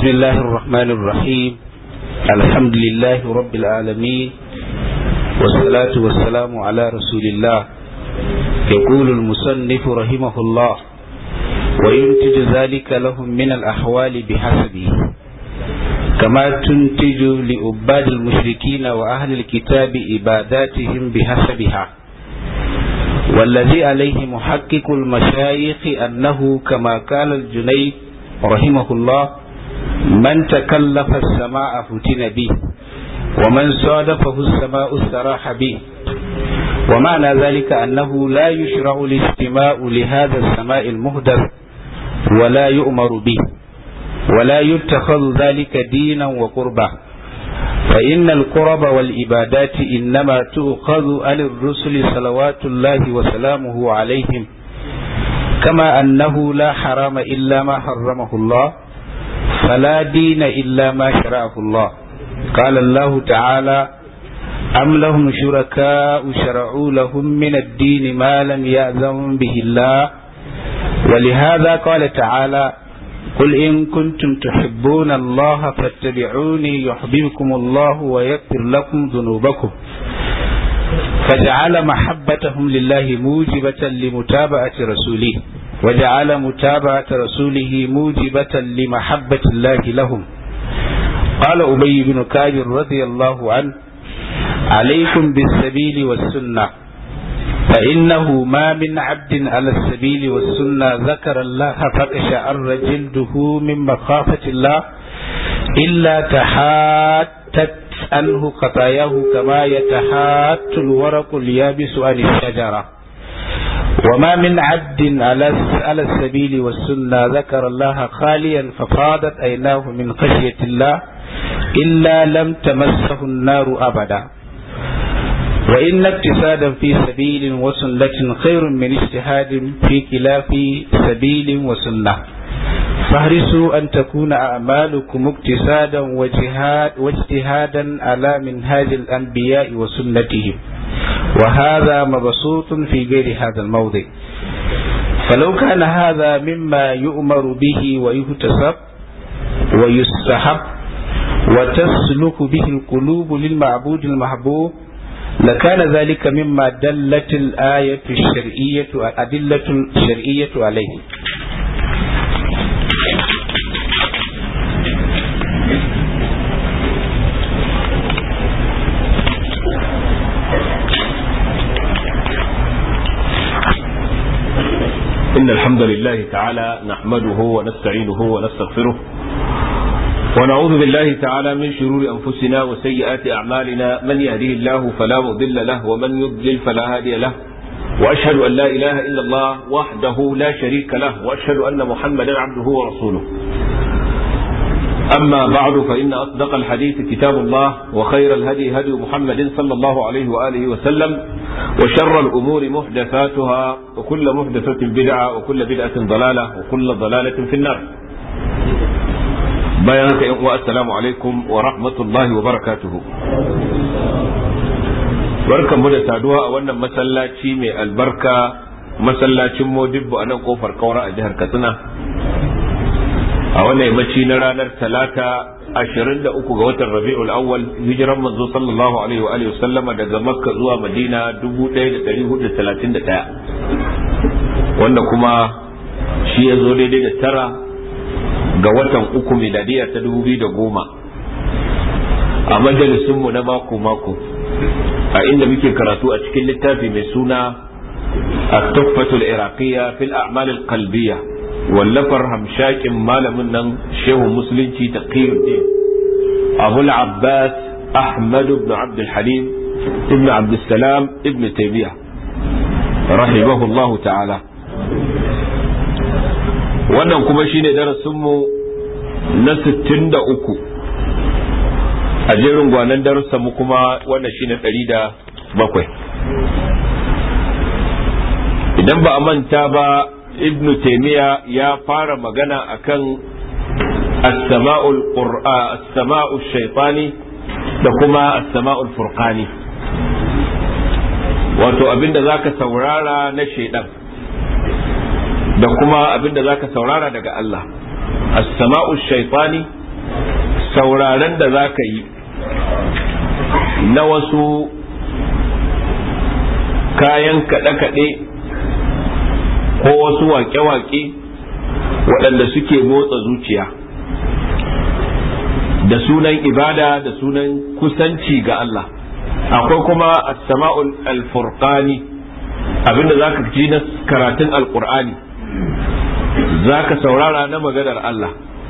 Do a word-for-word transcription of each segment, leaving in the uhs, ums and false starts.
بسم الله الرحمن الرحيم. الحمد لله رب العالمين، والصلاة والسلام على رسول الله. يقول المصنف رحمه الله: وينتج ذلك لهم من الأحوال بحسبه، كما تنتج لعباد المشركين وأهل الكتاب عباداتهم بحسبها. والذي عليه محقق المشايخ أنه كما قال الجنيد رحمه الله: من تكلف السماء فتن به، ومن صادفه السماء استراح به. ومعنى ذلك أنه لا يشرع الاستماع لهذا السماء المهدر، ولا يؤمر به، ولا يتخذ ذلك دينا وقربا، فإن القرب والعبادات إنما تؤخذ عن الرسل صلوات الله وسلامه عليهم، كما أنه لا حرام إلا ما حرمه الله، فلا دين إلا ما شرعه الله. قال الله تعالى: أم لهم شركاء شرعوا لهم من الدين ما لم يأذن به الله. ولهذا قال تعالى: قل إن كنتم تحبون الله فاتبعوني يحببكم الله ويغفر لكم ذنوبكم. فجعل محبتهم لله موجبة لمتابعة رسوله، وجعل متابعة رسوله موجبة لمحبة الله لهم. قال أبي بن كعب رضي الله عنه: عليكم بالسبيل والسنة، فإنه ما من عبد على السبيل والسنة ذكر الله فقشعر جلده من مخافة الله إلا تحاتت عنه خطاياه كما يتحات الورق اليابس عن الشجرة. وما من عبد على السبيل والسنة ذكر الله خاليا ففاضت عيناه من خشية الله إلا لم تمسه النار أبدا. وإن اجتهادا في سبيل وسنة خير من اجتهاد في خلاف سبيل وسنة، فاحرصوا أن تكون أعمالكم اجتهادا واجتهادا على منهاج الأنبياء وسنتهم، وهذا مبسوط في غير هذا الموضع. فلو كان هذا مما يؤمر به ويحتسب ويستحب وتسلك به القلوب للمعبود المحبوب، لكان ذلك مما دلت الآية الشرعية الأدلة الشرعية عليه. إن الحمد لله تعالى نحمده ونستعينه ونستغفره، ونعوذ بالله تعالى من شرور أنفسنا وسيئات أعمالنا. من يهديه الله فلا مضل له، ومن يضلل فلا هادي له. وأشهد أن لا إله إلا الله وحده لا شريك له، وأشهد أن محمدا عبده ورسوله. أما بعد، فإن أصدق الحديث كتاب الله، وخير الهدي هدي محمد صلى الله عليه وآله وسلم، وشر الأمور محدثاتها، وكل محدثة بدعة، وكل بدعة ضلالة، وكل ضلالة في النار. بيانك والسلام عليكم ورحمة الله وبركاته. بركة مدى سادوها أولا مسلاتي من البركة، مسلاتي مودب أنا قوفر كورا أجهر كتنا. أولا يمشي نرانا ثلاثة ashirin da uku ga watan Rabi'ul Awwal, hijiran manzo sallallahu alaihi wa alihi wasallam daga Makka zuwa Madina dubu ɗaya da ɗari hudu da talatin da ɗaya, wanda kuma shi ya zo daidai da tara ga watan uku miladiya ta dubu biyu da goma. A majalisunmu na mako mako, a inda muke karatu a cikin littafi mai suna At-Tuhfatul Iraqiyya fil A'mal al-Qalbiyya, wallafar hamshakin malamin nan shehu musulunci taqiyuddin abul abbas ahmad ibn abd al-halim ibn abd salam ibn taymiyyah rahimahullahu ta'ala. wannan kuma shine darasin mu na sittin da uku a jerin gwanan darussan mu, kuma wannan shine ɗari da bakwai. idan ba a manta ba, ibn taymiya ya fara magana akan as-sama'ul qur'an, as-sama'ul shaytani da kuma as-sama'ul furqani, wato abinda zaka saurara na shaydan da kuma abinda zaka saurara daga Allah. as-sama'ul shaytani sauraren da za ka yi na wasu kayan kaɗe-kaɗe ko wasu waƙe-waƙe waɗanda suke motsa zuciya da sunan ibada da sunan kusanci ga Allah. Akwai kuma as-sama'ul al-furqani, abinda zaka ji na karatun alqur'ani, zaka saurara na maganar Allah,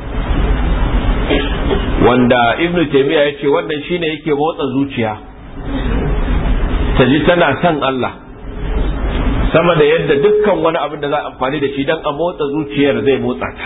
wanda Ibn Taymiyyah yace wannan shine yake motsa zuciya ta ji tana son Allah sama da yadda dukkan wani abin da za a amfani da shi dan a motsa zuciyar zai motsa ta.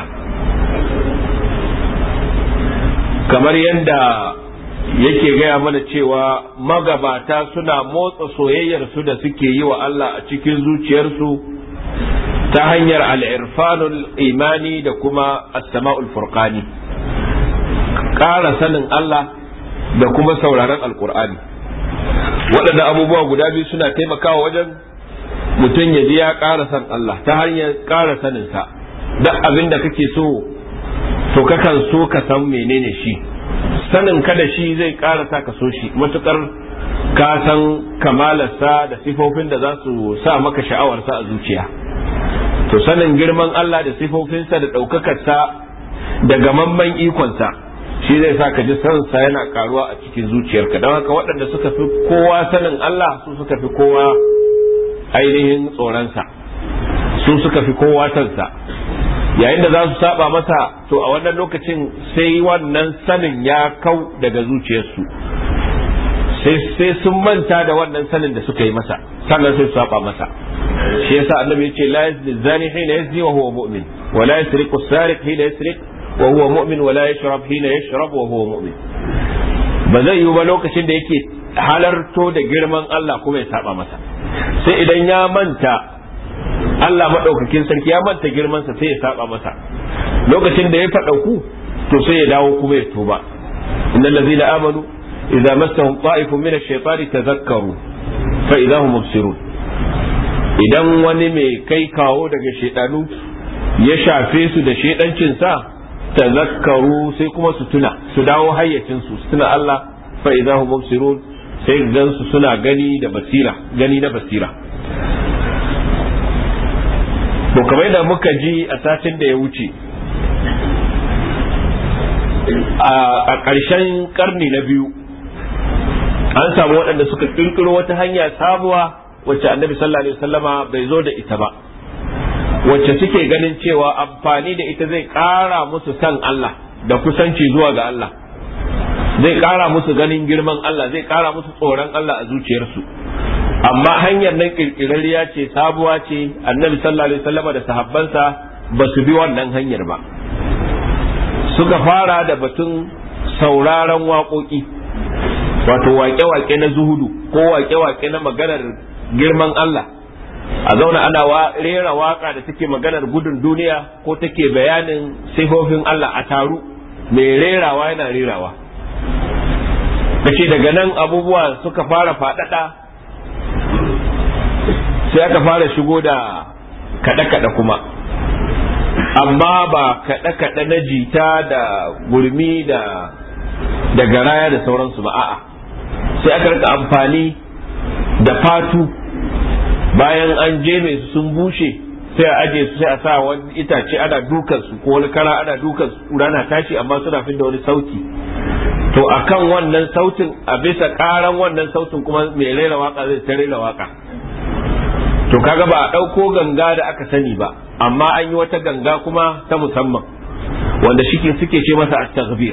Kamar yadda yake gaya mana cewa magabata suna motsa soyayyarsu da suke yi wa Allah a cikin zuciyarsu ta hanyar al-irfanul imani da kuma as-sama'ul furqani, ƙara sanin Allah da kuma sauraron alkur'ani. Waɗanda abubuwa guda biyu suna taimakawa wajen mutum ya ji ya ƙara san Allah ta hanyar ƙara saninsa. Duk abin da kake so to kakan so ka san menene shi, sanin ka da shi zai ƙara sa ka so shi matukar ka san kamalarsa da sifofin da za su sa maka sha'awarsa a zuciya. To sanin girman Allah da sifofinsa da ɗaukakarsa da gamamman ikonsa shi zai sa ka ji sansa yana karuwa a cikin zuciyarka. Don haka waɗanda suka fi kowa sanin Allah su suka fi kowa ainihin tsoronsa, su suka fi kowa sansa. Yayin da za su saba masa, to a wannan lokacin sai wannan sanin ya kau daga zuciyarsu, sai sun manta da wannan sanin da suka yi masa, sannan sai su saba masa. Shi yasa annabi ya ce la yazni zani hina yazni wa huwa mu'min, wa la yasriqu as-sariq hina yasriq wa huwa mu'min, wa la yashrab hina yashrab wa huwa mu'min. Ba zai yi ba lokacin da yake halarto da girman Allah kuma ya saba masa, sai idan ya manta Allah maɗaukakin sarki ya manta girmansa sai ya saba masa. Lokacin da ya faɗauku to sai ya dawo kuma ya tuba. innal ladzina amanu idza massahum ta'ifun min ash-shaytani tadhakkaru fa idza hum mubsirun. Idan wani mai kai kawo daga shedanu ya shafe su da shedancin sa, tadhakkaru sai kuma su tuna, su dawo hayyacin su, su tuna Allah, fa idza hum mubsirun sai gan su suna gani da basira, gani na basira. To kamar da muka ji a satin da ya wuce, a ƙarshen karni na biyu an samu waɗanda suka ƙirƙiro wata hanya sabuwa wacce annabi sallallahu alaihi wasallama bai zo da ita ba, wacce suke ganin cewa amfani da ita zai ƙara musu san Allah da kusanci zuwa ga Allah, zai ƙara musu ganin girman Allah, zai ƙara musu tsoron Allah a zuciyarsu. Amma hanyar nan kirkirariya ce, sabuwa ce, annabi sallallahu alaihi wasallam da sahabbansa ba su bi wannan hanyar ba. Suka fara da batun sauraron waƙoƙi, wato waƙe-waƙe na zuhudu ko waƙe-waƙe na maganar girman Allah. A zauna ana rera waƙa da take maganar gudun duniya ko take bayanin sifofin Allah a taru, mai rerawa yana rerawa. Kace daga nan abubuwa suka fara faɗaɗa, sai aka fara shigo da kaɗe-kaɗe kuma, amma ba kaɗe-kaɗe na jita da gurmi da da garaya da sauransu ba, a'a sai aka rika amfani da fatu bayan an jeme su sun bushe, sai a aje su sai a sa wani itace ana dukan su ko wani kara ana dukan su, rana tashi amma suna fin da wani sauti. To akan wannan sautin, a bisa karan wannan sautin kuma mai rera waka zai ta rera waka. To kaga ba a ɗauko ganga da aka sani ba, amma an yi wata ganga kuma ta musamman wanda shike suke ce masa at-taghbir.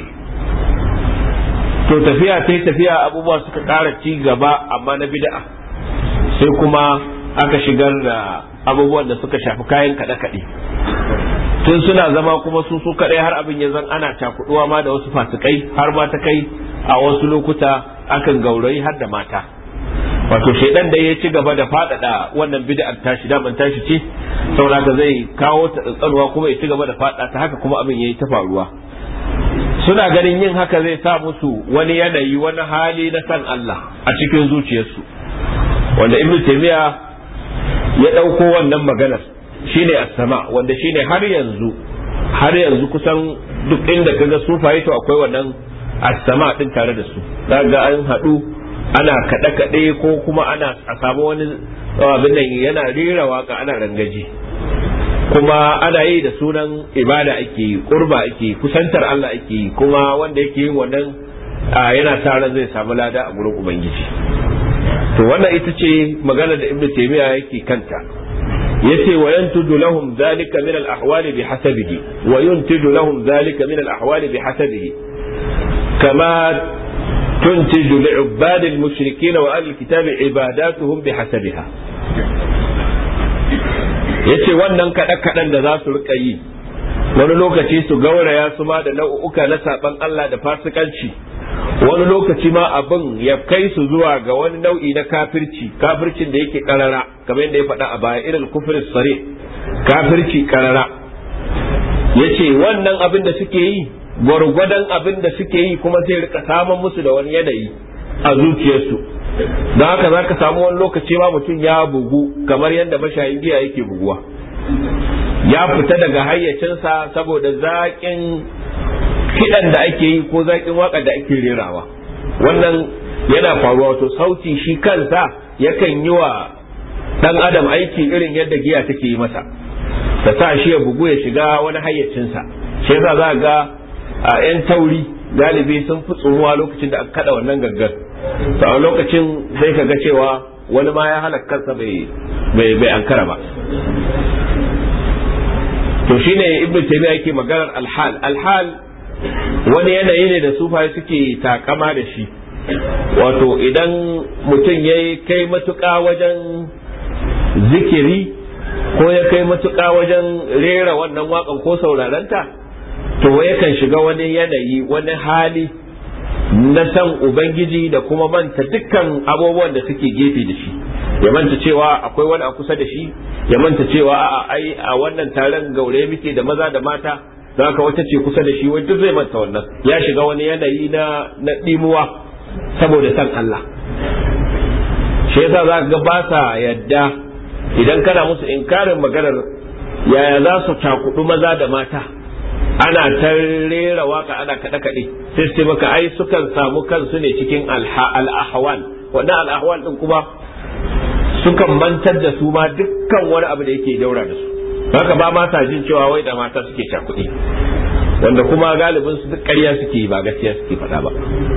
To tafiya sai tafiya abubuwa suka ƙara ci gaba, amma na bid'a, sai kuma aka shigar da abubuwan da suka shafi kayan kaɗe-kaɗe. Tun suna zama kuma su su kaɗai har abin ya zan ana cakuɗuwa ma da wasu fasikai, har ma ta kai a wasu lokuta akan gaurayi har da mata. Wato shaidan da ya ci gaba da faɗaɗa wannan bid'ar tashi, daman tashi ce, saboda zai kawo ta tsantsanwa kuma ya ci gaba da faɗa ta, haka kuma abin yayi ta faruwa. Suna ganin yin haka zai sa musu wani yanayi, wani hali na san Allah a cikin zuciyarsu, wanda Ibn Taymiyyah ya ɗauko wannan maganar shine as-sama, wanda shine har yanzu har yanzu kusan duk inda kaga sufaye to akwai wannan as-sama din tare da su, daga an haɗu ana kaɗe-kaɗe ko kuma ana a samu wani abin nan yana rera waka ana rangaji, kuma ana yi da sunan ibada ake yi, qurba ake yi, kusantar Allah ake yi, kuma wanda yake yin wannan yana sa ran zai samu lada a gurin ubangiji. To wannan ita ce magana da Ibn Taymiyyah yake kanta, yace wa yantudu lahum dhalika min al-ahwali bihasabihi wa yuntidu lahum dhalika min al-ahwali bihasabihi kama tuntiju li'ubbad al-mushrikeen wa ahli al-kitab ibadatuhum bihasabiha. yace wannan kada kadan da za su rika yi wani lokaci su gauraya su ma da nau'uka na saban Allah da fasikanci, wani lokaci ma abin ya kai su zuwa ga wani nau'i na kafirci, kafircin da yake karara kamar yadda ya faɗa a baya, irin kufr sare, kafirci karara. yace wannan abin da suke yi gwargwadon abin da suke yi kuma sai rika samun musu da wani yanayi a zuciyarsu, don haka za ka samu wani lokaci ma mutum ya bugu kamar yadda mashayin giya yake buguwa, ya fita daga hayyacinsa saboda zaƙin kiɗan da ake yi ko zaƙin waƙa da ake rerawa. Wannan yana faruwa, wato sauti shi kansa yakan yi wa ɗan adam aiki irin yadda giya take yi masa, ta sa shi ya bugu ya shiga wani hayyacinsa. Shi yasa za ga a 'yan tauri galibi sun fi tsohuwa lokacin da aka kada wannan gangar, to a lokacin sai ka ga cewa wani ma ya halaka kansa bai bai ankara ba. To shine Ibn Taymiyyah yake maganar alhal. Alhal wani yanayi ne da sufaye suke takama da shi, wato idan mutum ya kai matuƙa wajen zikiri ko ya kai matuƙa wajen rera wannan waƙan ko saurarenta, to yakan shiga wani yanayi, wani hali na san Ubangiji da kuma manta dukkan abubuwan da suke gefe da shi, ya manta cewa akwai wani a kusa da shi, ya manta cewa a ai a wannan taron gaure muke da maza da mata, don haka wata ce kusa da shi, wai duk zai manta wannan, ya shiga wani yanayi na na dimuwa saboda san Allah. Shi yasa za ga ba sa yadda idan kana musu inkarin maganar yaya za su cakudu maza da mata, ana ta rera waka ana kaɗe kaɗe, sai su maka ai sukan samu kansu ne cikin al-ahwal. Wannan al-ahwal din kuma sukan mantar da su ma dukkan wani abu da yake daura da su, haka ba ma sa jin cewa wai da mata suke cakuɗi, wanda kuma galibin su duk ƙarya suke ba gaskiya suke faɗa ba.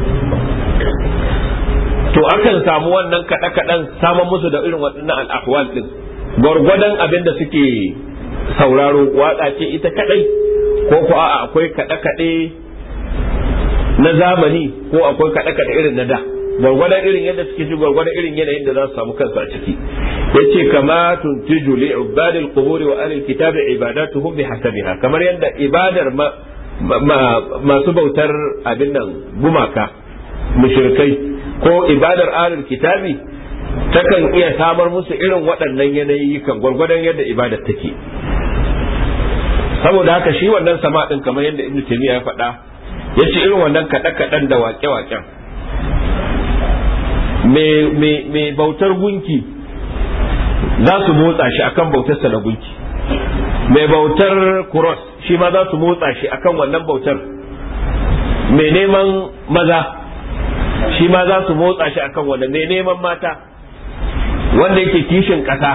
To akan samu wannan kaɗe kaɗen samun musu da irin waɗannan al-ahwal din, gwargwadon abin da suke sauraro, waka ce ita kaɗai ko ko a'a akwai kaɗe-kaɗe na zamani ko akwai kaɗe-kaɗe irin na da, gwargwadon irin yadda suke ji, gwargwadon irin yanayin da za su samu kansu a ciki. yace kama tuntiju li ubadil qubur wa ahli alkitab ibadatuhum bihasabiha, kamar yadda ibadar masu bautar abin nan gumaka mushrikai ko ibadar ahli alkitabi takan iya samar musu irin waɗannan yanayi kan gwargwadon yadda ibadar take. Saboda haka shi wannan sama din kamar yadda Ibn Taymiyyah ya faɗa, yace irin wannan kaɗe-kaɗen da waƙe-waƙen mai bautar gunki za su motsa shi akan bautarsa na gunki, mai bautar kuros shi ma za su motsa shi akan wannan bautar, mai neman maza shi ma za su motsa shi akan wannan, mai neman mata, wanda yake kishin ƙasa,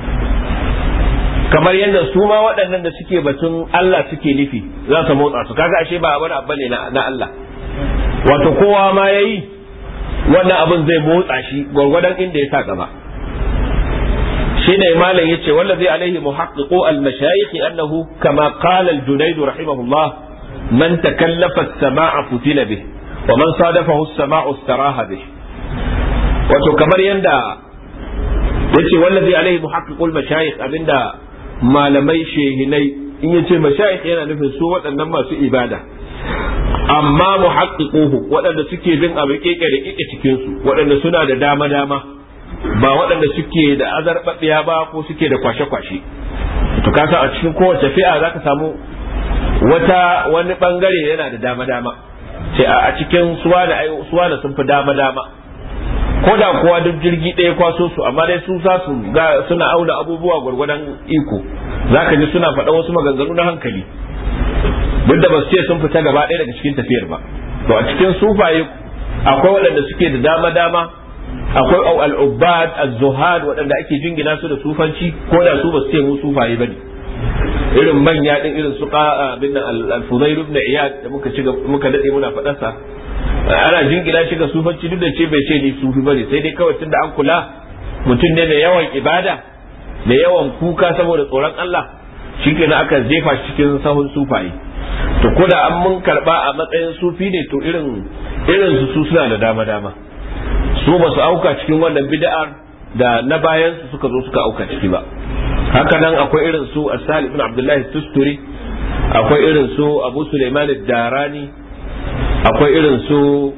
kamar yadda su ma waɗannan da suke batun Allah suke nufi za su motsa su. Kaga ashe ba wani abu ne na Allah, wato kowa ma yayi wannan abin zai motsa shi gwargwadon inda ya sa gaba. Shi ne malam yace wallazi alaihi muhaqqiqu al-mashayikh annahu kama qala al-Junayd rahimahullah man takallafa as-sama'a futina bih wa man sadafahu as-sama'u istaraha bih. Wato kamar yanda yace wallazi alaihi muhaqqiqu al-mashayikh, abinda malamai shehinai, in yace mashayikh yana nufin su waɗannan masu ibada, amma muhaqqiquhu waɗanda suke bin abu keke da keke cikin su, waɗanda suna da dama dama, ba waɗanda suke da azarbaɗiya ba ko suke da kwashe kwashe. To kasa a cikin kowace fi'a zaka samu wata wani bangare yana da dama dama, sai a cikin suwa da suwa da sun fi dama dama, ko da kowa duk jirgi ɗaya kwaso su, amma dai su za su ga suna auna abubuwa gwargwadon iko, zaka ji suna faɗa wasu maganganu na hankali, duk da ba su ce sun fita gaba ɗaya daga cikin tafiyar ba, to a cikin sufaye akwai waɗanda suke da dama dama, akwai al-ubbad az-zuhad waɗanda ake jingina su da sufanci ko da su ba su ce mu sufaye bane, irin manya din irin su bin al-Fudayl ibn Iyad da muka ci muka dade muna faɗar sa, ana jingina shi ga sufanci duk da ce bai ce ni sufi bane, sai dai kawai tunda an kula mutum ne da yawan ibada da yawan kuka saboda tsoron Allah, shikenan aka jefa shi cikin sahun sufaye. To ko da an mun karba a matsayin sufi ne, to irin irin su suna da dama dama, su ba su auka cikin wannan bid'ar da na bayan su suka zo suka auka ciki ba. Haka nan akwai irin su As-Salih ibn Abdullah Tusturi, akwai irin su Abu Sulaiman ad-Darani, akwai irin su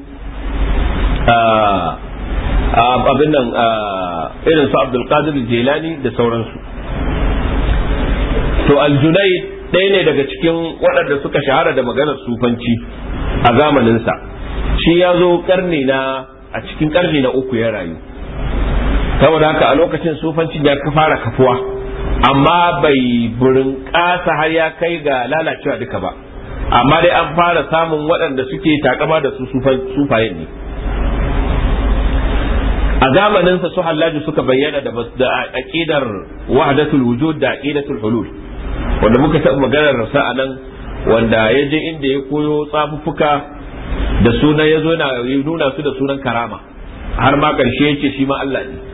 abin nan irin su Abdul Qadir al-Jilani da sauransu. To Al-Junayd ɗaya ne daga cikin waɗanda suka shahara da maganar sufanci a zamaninsa. Shi ya zo karni na a cikin karni na uku ya rayu, saboda haka a lokacin sufanci ya fara kafuwa, amma bai burin ƙasa har ya kai ga lalacewa duka ba, amma dai an fara samun waɗanda suke takama da su sufayen ne. A zamaninsa su Hallaju suka bayyana da aqidar wahdatul wujud da aqidatul hulul, wanda muka taɓa maganar rasa a nan, wanda ya je inda ya koyo tsafuffuka da sunan ya zo na nuna su da sunan karama, har ma ƙarshe ya ce shi ma Allah ne.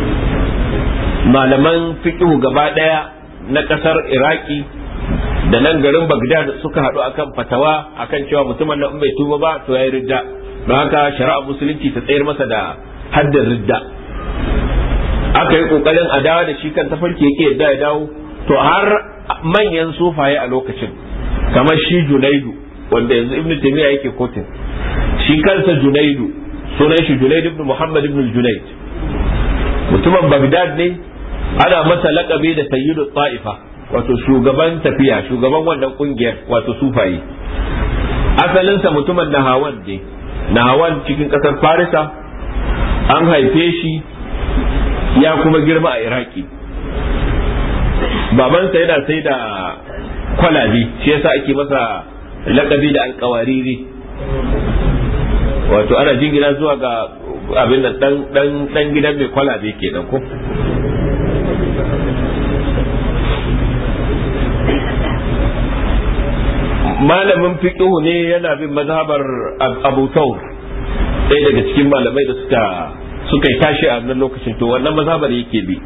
Malaman fiqhu gaba ɗaya na ƙasar Iraki da nan garin Baghdad suka haɗu akan fatawa akan cewa mutumin nan bai tuba ba to yayi ridda, don haka shari'ar musulunci ta tsayar masa da haddin ridda. Aka yi kokarin a dawo da shi kan tafarki yake yadda ya dawo, to har manyan sufaye a lokacin kamar shi Junaidu wanda yanzu Ibn Taymiyyah yake kotin, shi kansa Junaidu sunan shi Junaid ibn Muhammad ibn Junaid, mutumin Baghdad ne, ana masa laƙabi da sayyidu ta'ifa, wato shugaban tafiya, shugaban wannan kungiyar wato sufaye. Asalinsa mutumin Nahawan ne, Nahawan cikin ƙasar Farisa, an haife shi ya kuma girma a Iraki. Babansa yana sai da kwalabi, shi yasa ake masa laƙabi da alƙawariri, wato ana jingina zuwa ga abin da dan gidan mai kwalabe kenan ko. Malamin fiqhu ne, yana bin mazhabar Abu Thawr, ɗaya daga cikin malamai da suka suka yi tashi a wannan lokacin, to wannan mazhabar yake bi.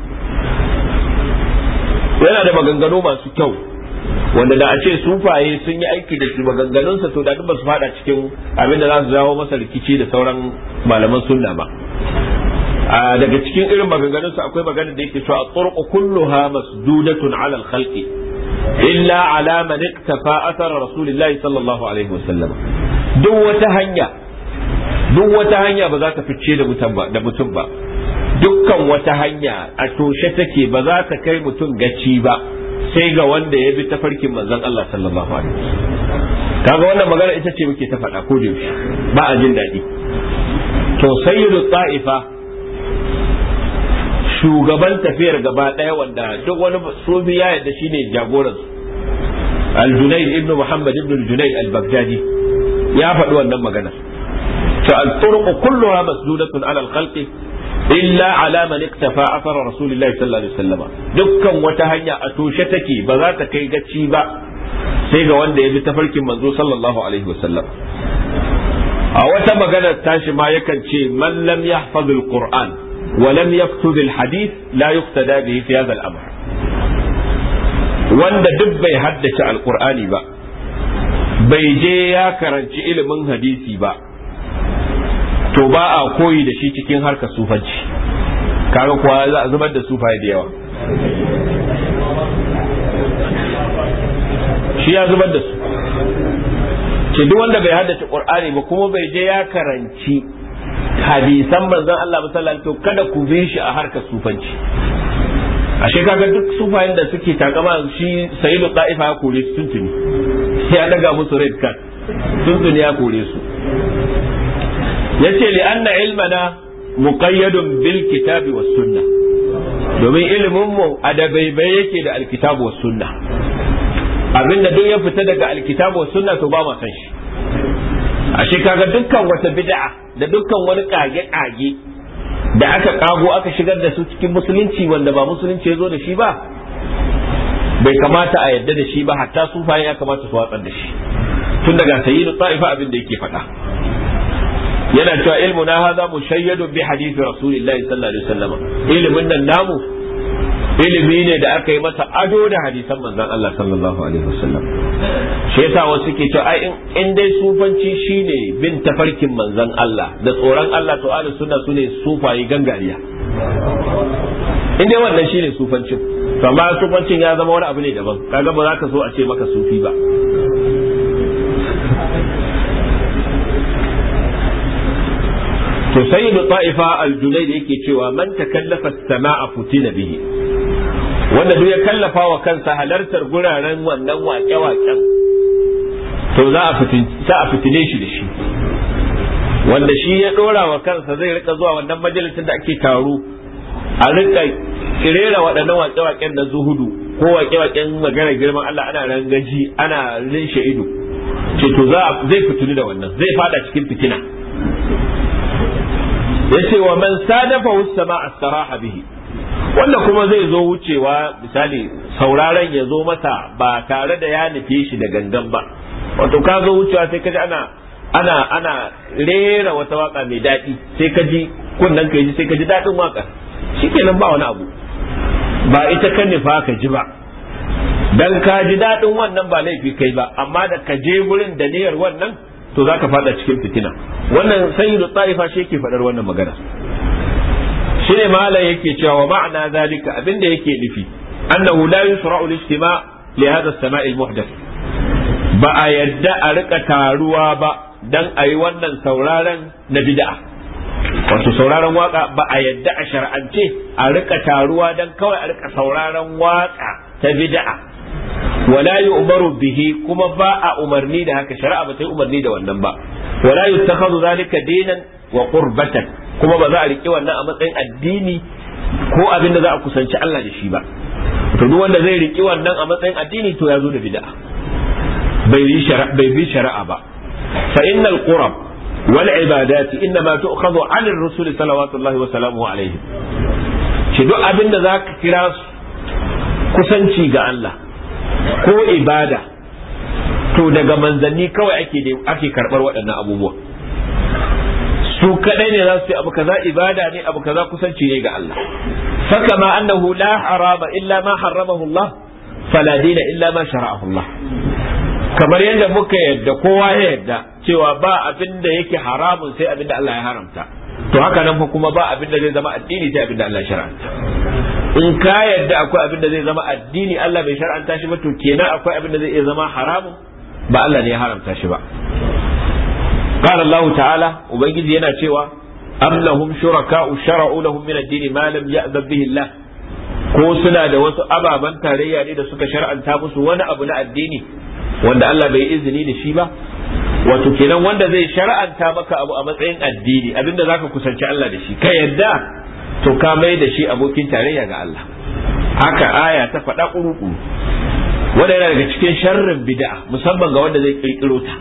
Yana da maganganu masu kyau wanda da a ce sufaye sun yi aiki da shi maganganunsa, to da duk ba su fada cikin abin da za su jawo masa rikici da sauran malaman sunna ba. A daga cikin irin maganganunsa akwai magana da yake cewa at-turqu kulluha masdudatun ala al-khalqi illa ala man iktafa athar rasulillahi sallallahu alaihi wasallam. Duk wata hanya duk wata hanya ba za ta fice da mutum ba da mutum ba dukkan wata hanya a toshe take, ba za ta kai mutum gaci ba sai ga wanda ya bi tafarkin manzon Allah sallallahu alaihi wasallam. Kaga wannan magana ita ce muke ta faɗa ko da yaushe, ba a jin daɗi. To sayyidu ta'ifa, shugaban tafiyar gaba ɗaya wanda duk wani sufi ya yarda shine jagoran al-Junayd ibn Muhammad ibn al-Junayd al-Baghdadi ya faɗi wannan magana. To al-turuq kulluha masdudatun ala al-khalqi illa ala man iktafa athara rasulillahi sallallahu alaihi wasallam. Dukkan wata hanya a toshe take, ba za ta kai gaci ba sai ga wanda ya bi tafarkin manzo sallallahu alaihi wasallam. A wata magana tashi ma yakan ce man lam yahfaz al-Qur'an wa lam yaktub al-hadith la yuqtada bihi fi hadha al-amr. Wanda duk bai haddace al-Qur'ani ba, bai je ya karanci ilimin hadisi ba, to ba a koyi da shi cikin harkar sufanci. Kaga kuwa za a zubar da sufaye da yawa, shi ya zubar da su. Ce duk wanda bai haddace Qur'ani ba kuma bai je ya karanci hadisan manzon Allah sallallahu alaihi wasallam, to kada ku bi shi a harkar sufanci. Ashe kaga duk sufayen da suke takama shi sayyidu ta'ifa ya kore su tuntuni, ya daga musu red card tuntuni ya kore su. Yace li anna ilmana muqayyadun bil kitabi was sunnah, domin ilimin mu adabaibai yake da alkitabu was sunnah. Abinda duk ya fita daga alkitabu was sunnah to ba ma san shi. ashe kaga dukkan wata bid'a da dukkan wani kage-kage da aka kago aka shigar da su cikin musulunci wanda ba musulunci ya zo da shi ba bai kamata a yadda da shi ba, hatta sufaye ya kamata su watsar da shi. Tun daga sayyidu ta'ifa abin da yake faɗa yana cewa ilmu na hadha mushayyadun bi hadisi rasulillahi sallallahu alaihi wasallam, ilimin nan namu ilimi ne da aka yi masa ado da hadisan manzon Allah sallallahu alaihi wasallam. Shi yasa wasu ke cewa ai in dai sufanci shine bin tafarkin manzon Allah da tsoron Allah, to ahlus sunna sune sufayi gangariya. In dai wannan shine sufancin, to amma sufancin ya zama wani abu ne daban, kaga ba za ka so a ce maka sufi ba. to sayyidu ta'ifa al-junayd yake cewa man takallafa as-sama'a futina bihi, wanda duk ya kallafa wa kansa halartar guraren wannan waƙe-waƙen to za a fitin za a fitine shi da shi. Wanda shi ya dora wa kansa zai rika zuwa wannan majalisin da ake taro a rika kirera waɗannan waƙe-waƙen na zuhudu ko waƙe-waƙen magana girman Allah, ana rangaji ana rinshe ido, ce to za zai fitini da wannan, zai fada cikin fitina. yace wa man sadafa as-sama' as-saraha bihi, wanda kuma zai zo wucewa misali sauraron ya zo masa ba tare da ya nufe shi da gangan ba, wato ka zo wucewa sai kaji ana ana ana rera wata waka mai daɗi, sai kaji kunnan ka ji sai kaji daɗin waka, shikenan ba wani abu, ba ita kan nufa ka ji ba, dan ka ji daɗin wannan ba laifi kai ba, amma da ka je gurin da niyyar wannan to za ka fada cikin fitina. Wannan sayyidu ta'ifa shi yake faɗar wannan magana. Shi ne malam yake cewa wa ma'ana zalika, abinda yake nufi annahu la yusra'u al-istima' li hadha as-sama' al-muhdath, ba a yadda a rika taruwa ba dan ayi wannan sauraron na bid'a. Wato sauraron waka ba a yadda a shar'ance a rika taruwa dan kawai a rika sauraron waka ta bid'a. wala yu'maru bihi, kuma ba a umarni da haka, shari'a ba ta yi umarni da wannan ba. wala yuttakhadhu zalika dinan wa qurbatan, kuma ba za a riki wannan a matsayin addini ko abin da za a kusanci Allah da shi ba. to duk wanda zai riki wannan a matsayin addini to ya zo da bid'a, bai yi shari'a bai bi shari'a ba. fa innal qurab wal ibadat inma tu'khadhu 'an ar-rusul sallallahu wa sallamu alayhi, shi duk abin da zaka kira kusanci ga Allah ko ibada to daga manzanni kawai ake ake karbar waɗannan abubuwa. su kadai ne za su ce abu kaza ibada ne, abu kaza kusanci ne ga Allah. faka ma annahu la harama illa ma harramahu Allah, fala dina illa ma shara'ahu Allah. kamar yadda muka yadda kowa ya yadda cewa ba abin da yake haramun sai abin da Allah ya haramta, to haka nan fa kuma ba abin da zai zama addini sai abin da Allah ya shar'anta. in ka yadda akwai abin da zai zama addini Allah bai shar'anta shi ba, to kenan akwai abin da zai iya zama haramun ba Allah ne ya haramta shi ba. قال الله تعالى ubangiji yana cewa am lahum shuraka'u shara'u lahum min ad-din ma lam ya'zab bihi Allah, ko suna da wasu ababan tarayya ne da suka shar'anta musu wani abu na addini wanda Allah bai izini da shi ba. wato kenan wanda zai shar'anta maka abu a matsayin addini, abinda zaka kusanci Allah da shi ka yadda, to ka mai da shi abokin tarayya ga Allah. haka aya ta faɗa ƙuruƙu. wanda yana daga cikin sharrin bid'a, musamman ga wanda zai kirkiro ta,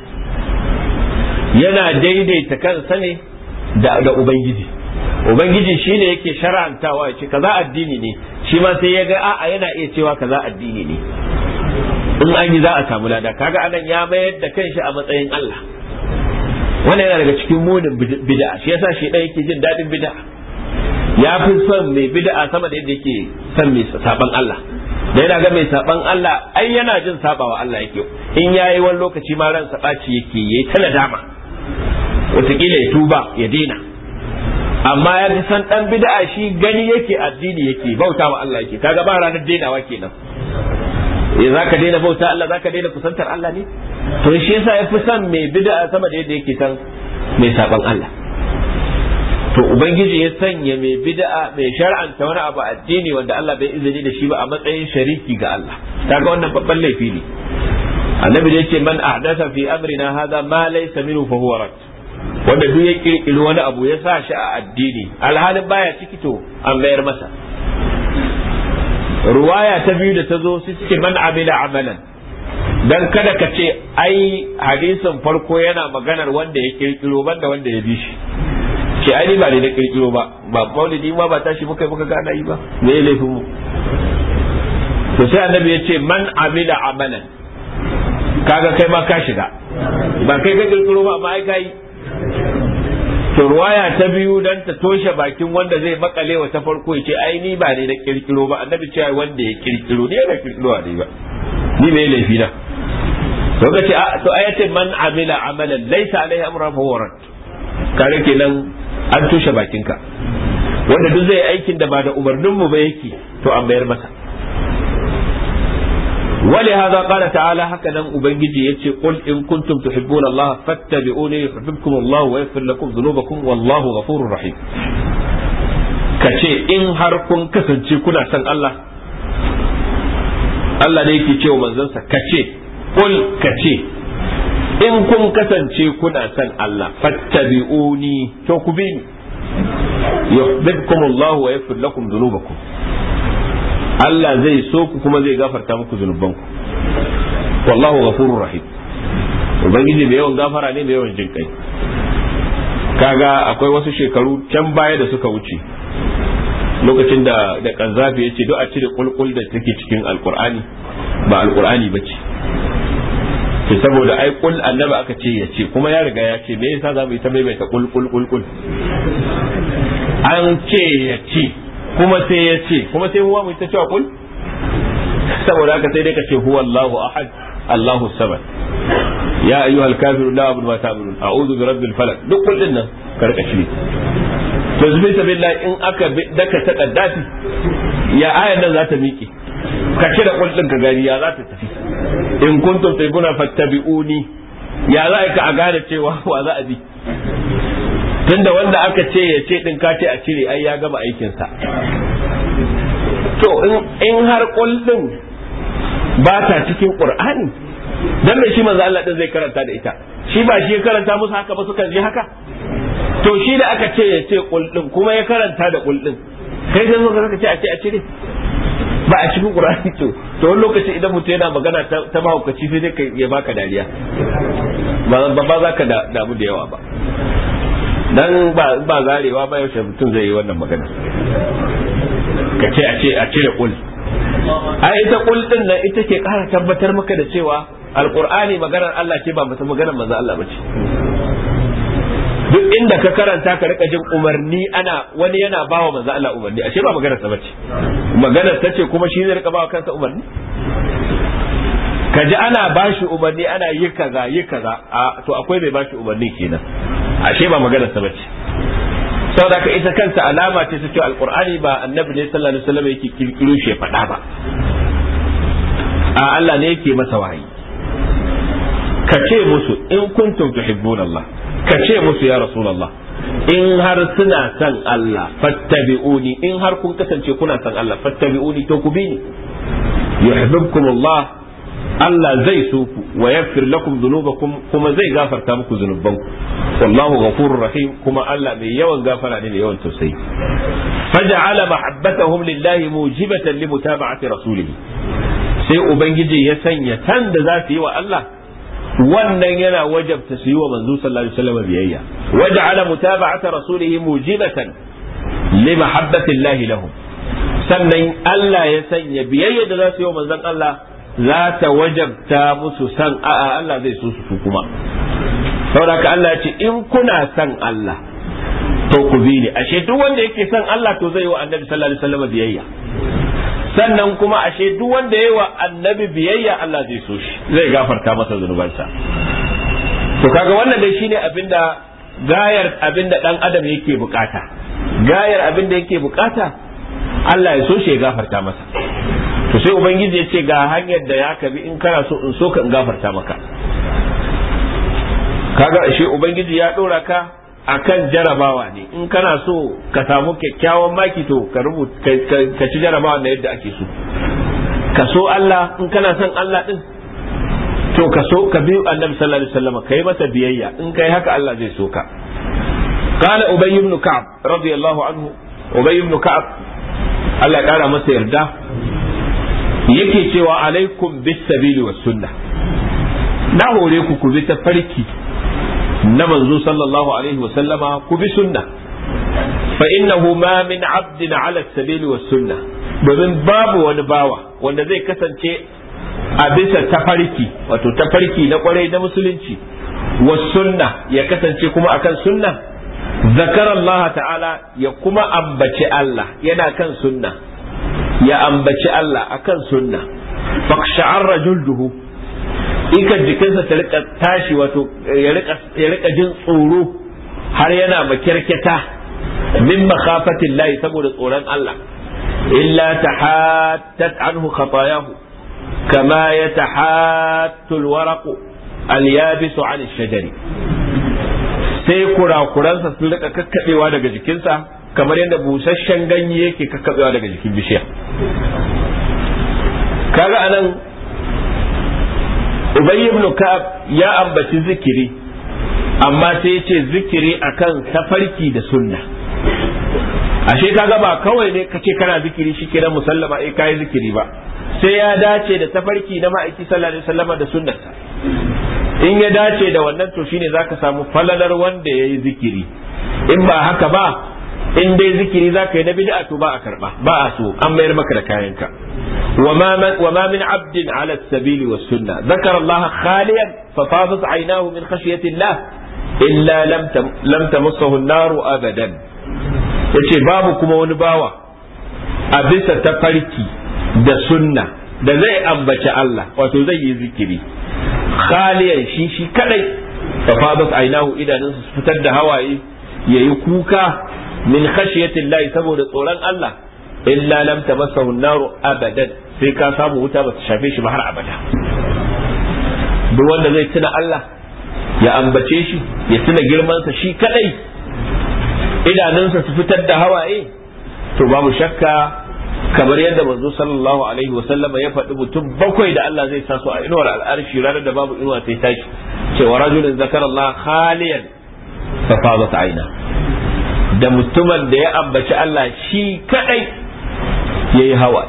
yana daidaita kansa ne da, da ubangiji. ubangiji shine yake shar'antawa ya ce kaza addini ne, shi ma sai ya ga a'a yana iya cewa kaza addini ne, in an yi za a samu lada. kaga anan ya mayar da kanshi a matsayin Allah. wannan yana daga cikin munin bid'a, shi yasa shi dan yake jin dadin bid'a, ya fi son mai bid'a sama da yadda yake son mai saban Allah. da yana ga mai saban Allah ai yana jin sabawa Allah yake, in yayi wani lokaci ma ransa baci yake, yayi ta nadama, wataƙila ya tuba ya daina. amma ya fi san dan bid'a shi gani yake addini yake, bautawa Allah yake, kaga ba ranar dainawa kenan. eh zaka daina bauta Allah, zaka daina kusantar Allah ne? to shi yasa ya fi san mai bid'a sama da yadda yake san mai saban Allah. to ubangiji ya sanya mai bid'a mai shar'anta wani abu addini wanda Allah bai izini da shi ba a matsayin shariki ga Allah, kaga wannan babban laifi ne. annabi da yake man ahdatha fi amrina hadha ma laysa minhu fa huwa rad, wanda duk ya kirkiri wani abu ya sa shi a addini alhalin baya ciki, to an mayar masa. ruwaya ta biyu da ta zo su ce man amila amalan dan kada ka ce ai hadisin farko yana maganar wanda ya kirkiro banda wanda ya bi shi ce ai ba ne da kirkiro ba ba maulidi ma ba tashi muka muka ga ana yi ba me ya laifin mu to sai annabi ya ce man amila amalan kaga kai ma ka shiga ba kai ka kirkiro ba amma ai kai to ruwaya ta biyu dan ta toshe bakin wanda zai makale wa ta farko ya ce ai ni ba ne da kirkiro ba annabi ce ai wanda ya kirkiro ne da kirkiro ne ba ni me laifi na to ga ce to ayatin man amila amalan laysa alaihi amrun fa huwa rad kare kenan an toshe bakinka wanda duk zai aikin da ba da umarnin mu ba yake to an bayar masa ولهذا قال تعالى هكذا أبنجي يتي قل إن كنتم تحبون الله فاتبعوني يحببكم الله ويغفر لكم ذنوبكم والله غفور رحيم كتي إن هركم كسنتي كنا سن الله الله نيكي تيو منزنسا كتي قل كتي إن كن كسنتي كنا سن الله فاتبعوني توكبين يحببكم الله ويغفر لكم ذنوبكم Allah zai so ku kuma zai gafarta muku zunubanku wallahu ghafurur rahim ubangiji mai yawan gafara ne mai yawan jin kai kaga akwai wasu shekaru can baya da suka wuce lokacin da da kanzafi yace duk a cire kulkul da take cikin alqur'ani ba alqur'ani bace to saboda ai kul annabi aka ce yace kuma ya riga ya ce me yasa za mu yi ta maimaita kul kul kul kul an ce yace kuma sai ya ce kuma sai huwa mai ta cewa kul saboda haka sai dai ka ce huwa Allahu ahad Allahu samad ya ayyuhal kafirun la a'budu ma ta'budun a'udhu bi rabbil falaq duk kullun nan karka shi to zubi billahi in aka daka ta kaddafi ya ayan nan za ta miƙe ka cire kullun ka gari ya za ta tafi in kuntum taybuna fattabi'uni ya za ka a gane cewa wa za a bi tunda wanda aka ce ya ce din ka ce a cire ai ya gama aikinsa to in har kullun ba ta cikin qur'ani dan me shi manzo Allah din zai karanta da ita shi ba shi ya karanta musu haka ba suka ji haka to shi da aka ce ya ce kullun kuma ya karanta da kullun kai sai ka ce a ce a cire ba a cikin qur'ani to to wani lokaci idan mutum yana magana ta mahaukaci sai dai ya baka dariya ba ba za ka damu da yawa ba dan ba ba zarewa ba yaushe mutum zai yi wannan magana ka ce a ce a cire kul a ita kul din nan ita ke kara tabbatar maka da cewa alqur'ani maganar Allah ce ba mutum maganar manzo Allah bace duk inda ka karanta ka rika jin umarni ana wani yana bawa manzo Allah umarni ashe ba maganar sa bace maganar ta ce kuma shi zai rika bawa kansa umarni kaji ana bashi umarni ana yi kaza yi kaza a to akwai mai bashi umarni kenan ashe ba maganar sa bace saboda ka ita kanta alama ce ta cewa alqur'ani ba annabi ne sallallahu alaihi wasallam yake kirkiro shi faɗa ba a Allah ne yake masa wahayi ka ce musu in kuntum tuhibbuna Allah ka ce musu ya rasulullah in har suna san Allah fattabi'uni in har kun kasance kuna san Allah fattabi'uni to ku bi ni yuhibbukum Allah Allah zai so ku wa yaghfir lakum dhunubakum kuma zai gafarta muku zunubanku wallahu ghafurur rahim kuma Allah mai yawan gafara ne mai yawan tausayi faja'ala mahabbatahum lillahi mujibatan li mutaba'ati rasulih sai ubangiji ya sanya tan da za su yi wa Allah wannan yana wajabta su yi wa manzo sallallahu alaihi wasallam biyayya waja'ala mutaba'ata rasulih mujibatan li mahabbati llahi lahum sannan Allah ya sanya biyayya da za su yi wa manzon Allah za ta wajabta musu san a'a Allah zai so su kuma saboda ka Allah ce in kuna san Allah to ku bi ni ashe duk wanda yake san Allah to zai yi wa annabi sallallahu alaihi wasallam biyayya sannan kuma ashe duk wanda yayi wa annabi biyayya Allah zai so shi zai gafarta masa zunubansa to kaga wannan dai shine abinda gayar abinda dan adam yake bukata gayar abinda yake bukata Allah ya so shi ya gafarta masa to sai ubangiji ya ce ga hanyar da ya kabi in kana so in so ka in gafarta maka kaga shi ubangiji ya dora ka akan jarabawa ne in kana so ka samu kyakkyawan maki to ka rubuta ka ci jarabawa na yadda ake so ka so Allah in kana son Allah din to ka so ka bi annabi sallallahu alaihi wasallam kai masa biyayya in kai haka Allah zai so ka qala ubay ibn ka'ab radiyallahu anhu ubay ibn ka'ab Allah ya kara masa yarda yake cewa alaikum bis sabili was sunnah na hore ku ku bi tafarki na manzo sallallahu alaihi wa sallama, ku bi sunna fa innahu ma min abdin ala sabili was sunna, domin babu wani bawa wanda zai kasance a bisa tafarki, wato tafarki na kwarai na musulunci, was sunna ya kasance kuma akan sunna, zakara Allah ta'ala ya kuma ambaci Allah yana kan sunna, ya ambaci Allah akan sunna, faqsha'arra julduhu, ikan jikinsa ta rika tashi, wato ya rika jin tsoro har yana makirkita min makhafatin lahi, saboda tsoron Allah, illa tahattat anhu khatayahu kama yatahattu alwaraqu alyabisu an ash-shajari, sai kurakuransa sun rika kakkabewa daga jikinsa kamar yadda busasshen ganye yake kakkabewa daga jikin bishiya. Kaga anan Ubay ibn Ka'ab ya ambaci zikiri, amma sai yace zikiri akan tafarki da sunna. Ashe kaga ba kawai ne kace kana zikiri shikenan musallama eh kai zikiri ba, sai ya dace da tafarki na ma'aiki sallallahu alaihi wasallam da sunnarsa. In ya dace da wannan to shine zaka samu falalar wanda yayi zikiri. In ba haka ba, in dai zikiri zaka yi na bid'a to ba a karba, ba a so, an mayar maka da kayanka. وما وما من عبد على السبيل والسنة ذكر الله خاليا ففاضت عيناه من خشية الله إلا لم لم تمسه النار أبدا. yace babu kuma wani bawa a bisa tafarki da sunna da zai ambaci Allah, wato zai yi zikiri khaliyan shi shi kadai, fafadat ainahu, idanunsa su fitar da hawaye, yayi kuka min khashiyatillahi, saboda tsoron Allah, illa lam tamassahu an-naru abadan, sai ka samu wuta ba ta shafe shi ba har abada. Duk wanda zai tuna Allah ya ambace shi, ya tuna girmansa shi kadai, idanunsa su fitar da hawaye, to babu shakka kamar yadda manzo sallallahu alaihi wa sallama ya faɗi mutum bakwai da Allah zai sa su a inuwar al'arshi ranar da babu inuwa sai tashi, cewa rajulun zakara Allah khaliyan fa fadat aina, da mutumin da ya ambaci Allah shi kadai yayi hawa.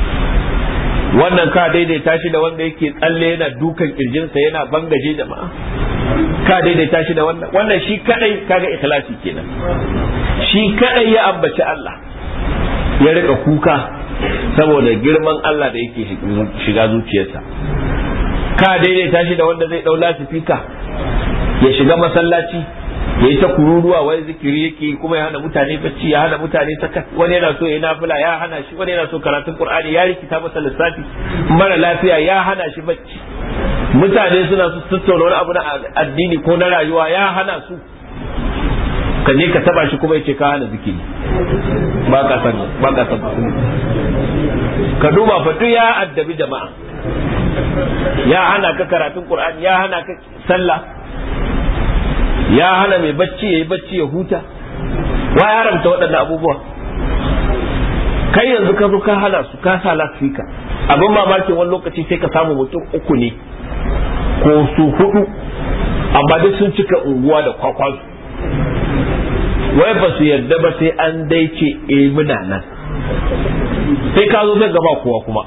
Wannan ka daidaita shi da wanda yake tsalle yana dukan kirjinsa yana bangaje jama'a, ka daidaita shi da wannan wannan shi kadai, kaga ikhlasi kenan, shi kadai ya ambaci Allah ya rika kuka saboda girman Allah da yake shiga zuciyarsa. Ka daidaita shi da wanda zai dau lasifika ya shiga masallaci ya yi ta kururuwa, wai zikiri yake kuma ya hana mutane bacci, ya hana mutane sakat, wani yana so ya nafila ya hana shi, wani yana so karatun Qur'ani ya rikita masa lissafi, mara lafiya ya hana shi bacci, mutane suna su tattauna wani abu na addini ko na rayuwa ya hana su, ka je ka taba shi kuma yace ka hana zikiri, ba ka san ba ka san ka duba fa duk ya addabi jama'a, ya hana ka karatun Qur'ani, ya hana ka sallah, ya hana mai bacci ya yi bacci ya huta, wa ya haramta waɗannan abubuwa. Kai yanzu ka zo ka hana su, ka sa lasfika, abin mamakin wani lokaci sai ka samu mutum uku ne ko su hudu, amma duk sun cika unguwa da kwakwasu, wai ba su yarda ba sai an dai ce eh muna nan, sai ka zo zai gaba kowa kuma.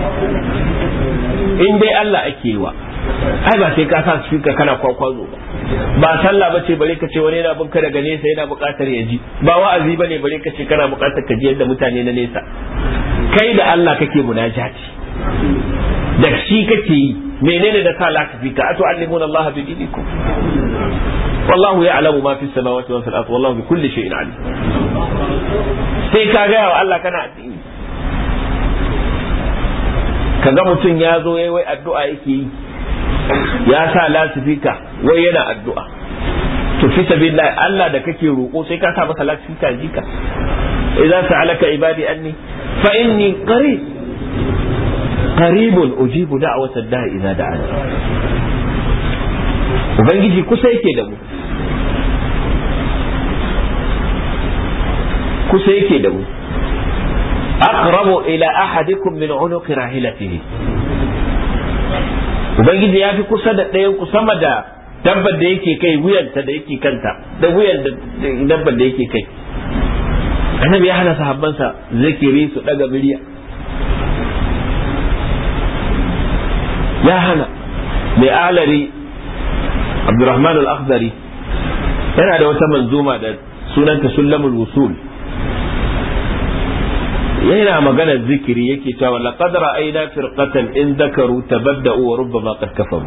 In dai Allah ake yi wa, ai ba sai ka sa speaker kana kwakwazo ba, ba sallah ba ce bare ka ce wani yana binka daga nesa yana buƙatar ya ji, ba wa'azi bane bare ka ce kana buƙatar ka ji yadda mutane na nesa. Kai da Allah kake munajati, da shi kake yi, menene da ka laka fika, atu allimuna Allah bi dinikum, wallahu ya'lamu ma fi samawati wa fil ardi wallahu bi kulli shay'in alim. Sai ka ga wa Allah kana addini, kaga mutum ya zo yayi wai addu'a yake yi, ya sa lasifika wai yana addu'a, to fi sabilillah Allah da kake roƙo sai ka sa masa lasifika jika. idza sa'alaka ibadi anni fa inni qarib qaribun ujibu da'wata da'i idza da'ani. Ubangiji kusa yake da mu, kusa yake da mu, aqrabu ila ahadikum min unuqi rahilatihi. Ubangiji ya fi kusa da ɗayan ku sama da dabbar da yake kai, wuyanta da yake kanta da wuyan dabbar da yake kai. Annabi ya hana sahabbansa zikiri su daga murya, ya hana mai alari Abdurrahman al-Akhdari yana da wata manzuma da sunanta Sulamul Wusul, yana magana zikiri yake cewa laqad ra'ayna firqatan in dhakaru tabadda'u wa rubbama qad kafaru.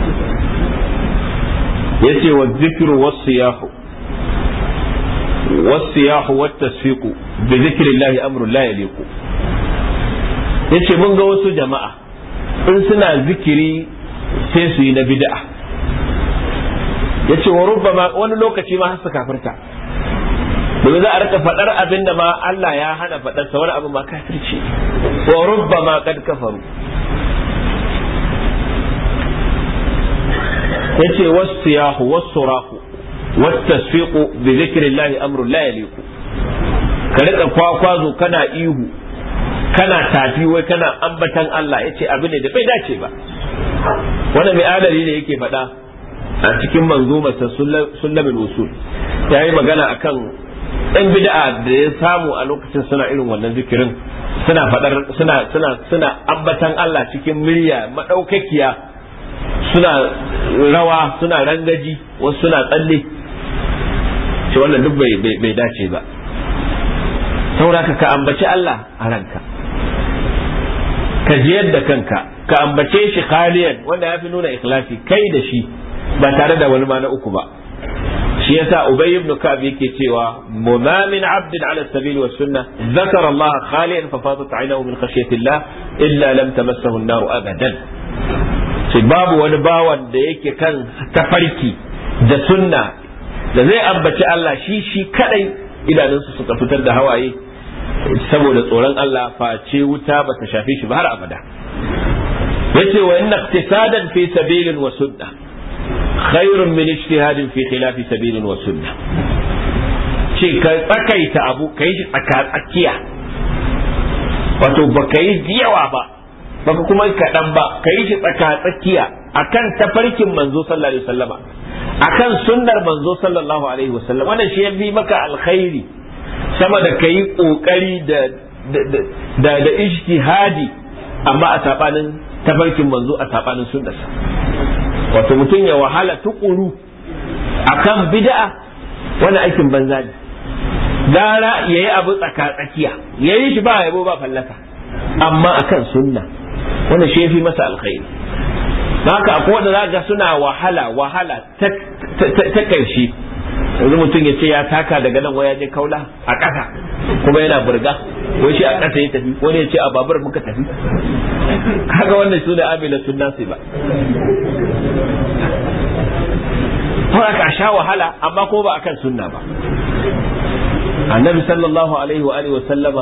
yace wa dhikru was-siyahu was-siyahu wat-tasfiqu bi dhikrillahi amrun la yaliqu. yace mun ga wasu jama'a in suna zikiri sai su yi na bid'a. yace wa rubbama wani lokaci ma har su kafirta, domin za a rika faɗar abin da ma Allah ya hana faɗar sa, wani abu ma kafirci. wa rubbama qad kafaru. yace was-siyahu was-surahu wat-tasfiqu bi dhikrillahi amrun la yaliqu. ka rika kwakwazo kana ihu kana tafi wai kana ambatan Allah, yace abin ne da bai dace ba. wannan mai adali ne yake faɗa a cikin manzumarsa Sulamul Wusul, yayi magana akan ɗan bid'a da ya samu a lokacin suna irin wannan zikirin, suna fadar suna suna suna ambatan Allah cikin murya madaukakiya, suna rawa suna rangaji, wasu suna tsalle. shi wannan duk bai bai dace ba. saboda ka ambaci Allah a ranka, ka jiyar da kanka, ka ambace shi khaliyan, wanda ya fi nuna ikhlasi kai da shi ba tare da wani ma na uku ba. shi yasa Ubay ibn Ka'b yake cewa ma min 'abdin 'ala as-sabil was sunnah dhakara Allah khaliyan fa fadat 'aynahu min khashyati Allah illa lam tamassahu an-nar abadan. sai babu wani bawan da yake kan tafarki da sunna da zai ambaci Allah shi shi kadai idanunsa suka fitar da hawaye saboda tsoron Allah, face wuta ba ta shafe shi ba har abada. yace wa inna iqtisadan fi sabilin wa sunnah khairun min ijtihadin fi khilafi sabilin wa sunnah. ce ka tsakaita abu kai shi tsaka tsakiya, wato baka yi yawa ba baka kuma kaɗan ba, kai shi tsaka tsakiya akan tafarkin manzo sallallahu alaihi wasallama, akan sunnar manzo sallallahu alaihi wasallam. wannan shi yafi maka alkhairi sama da kai kokari da da da ijtihadi amma a sabanin tafarkin manzo, a sabanin sunnarsa. wato mutum ya wahala tukuru akan bid'a, wani aikin banza ne. gara yayi abu tsaka tsakiya, yayi shi ba yabo ba fallaka, amma akan sunna wannan shi yafi masa alkhairi. haka akwai wanda zaka suna wahala wahala ta ta karshe. yanzu mutum ya ce ya taka daga nan waya je kaula a ƙasa kuma yana burga, ko shi a ƙasa ya tafi, wani ya ce a babur muka tafi. kaga wannan su da amila sunna sai ba. haka sha wahala amma ko ba akan sunna ba. annabi sallallahu alaihi wa alihi wa sallama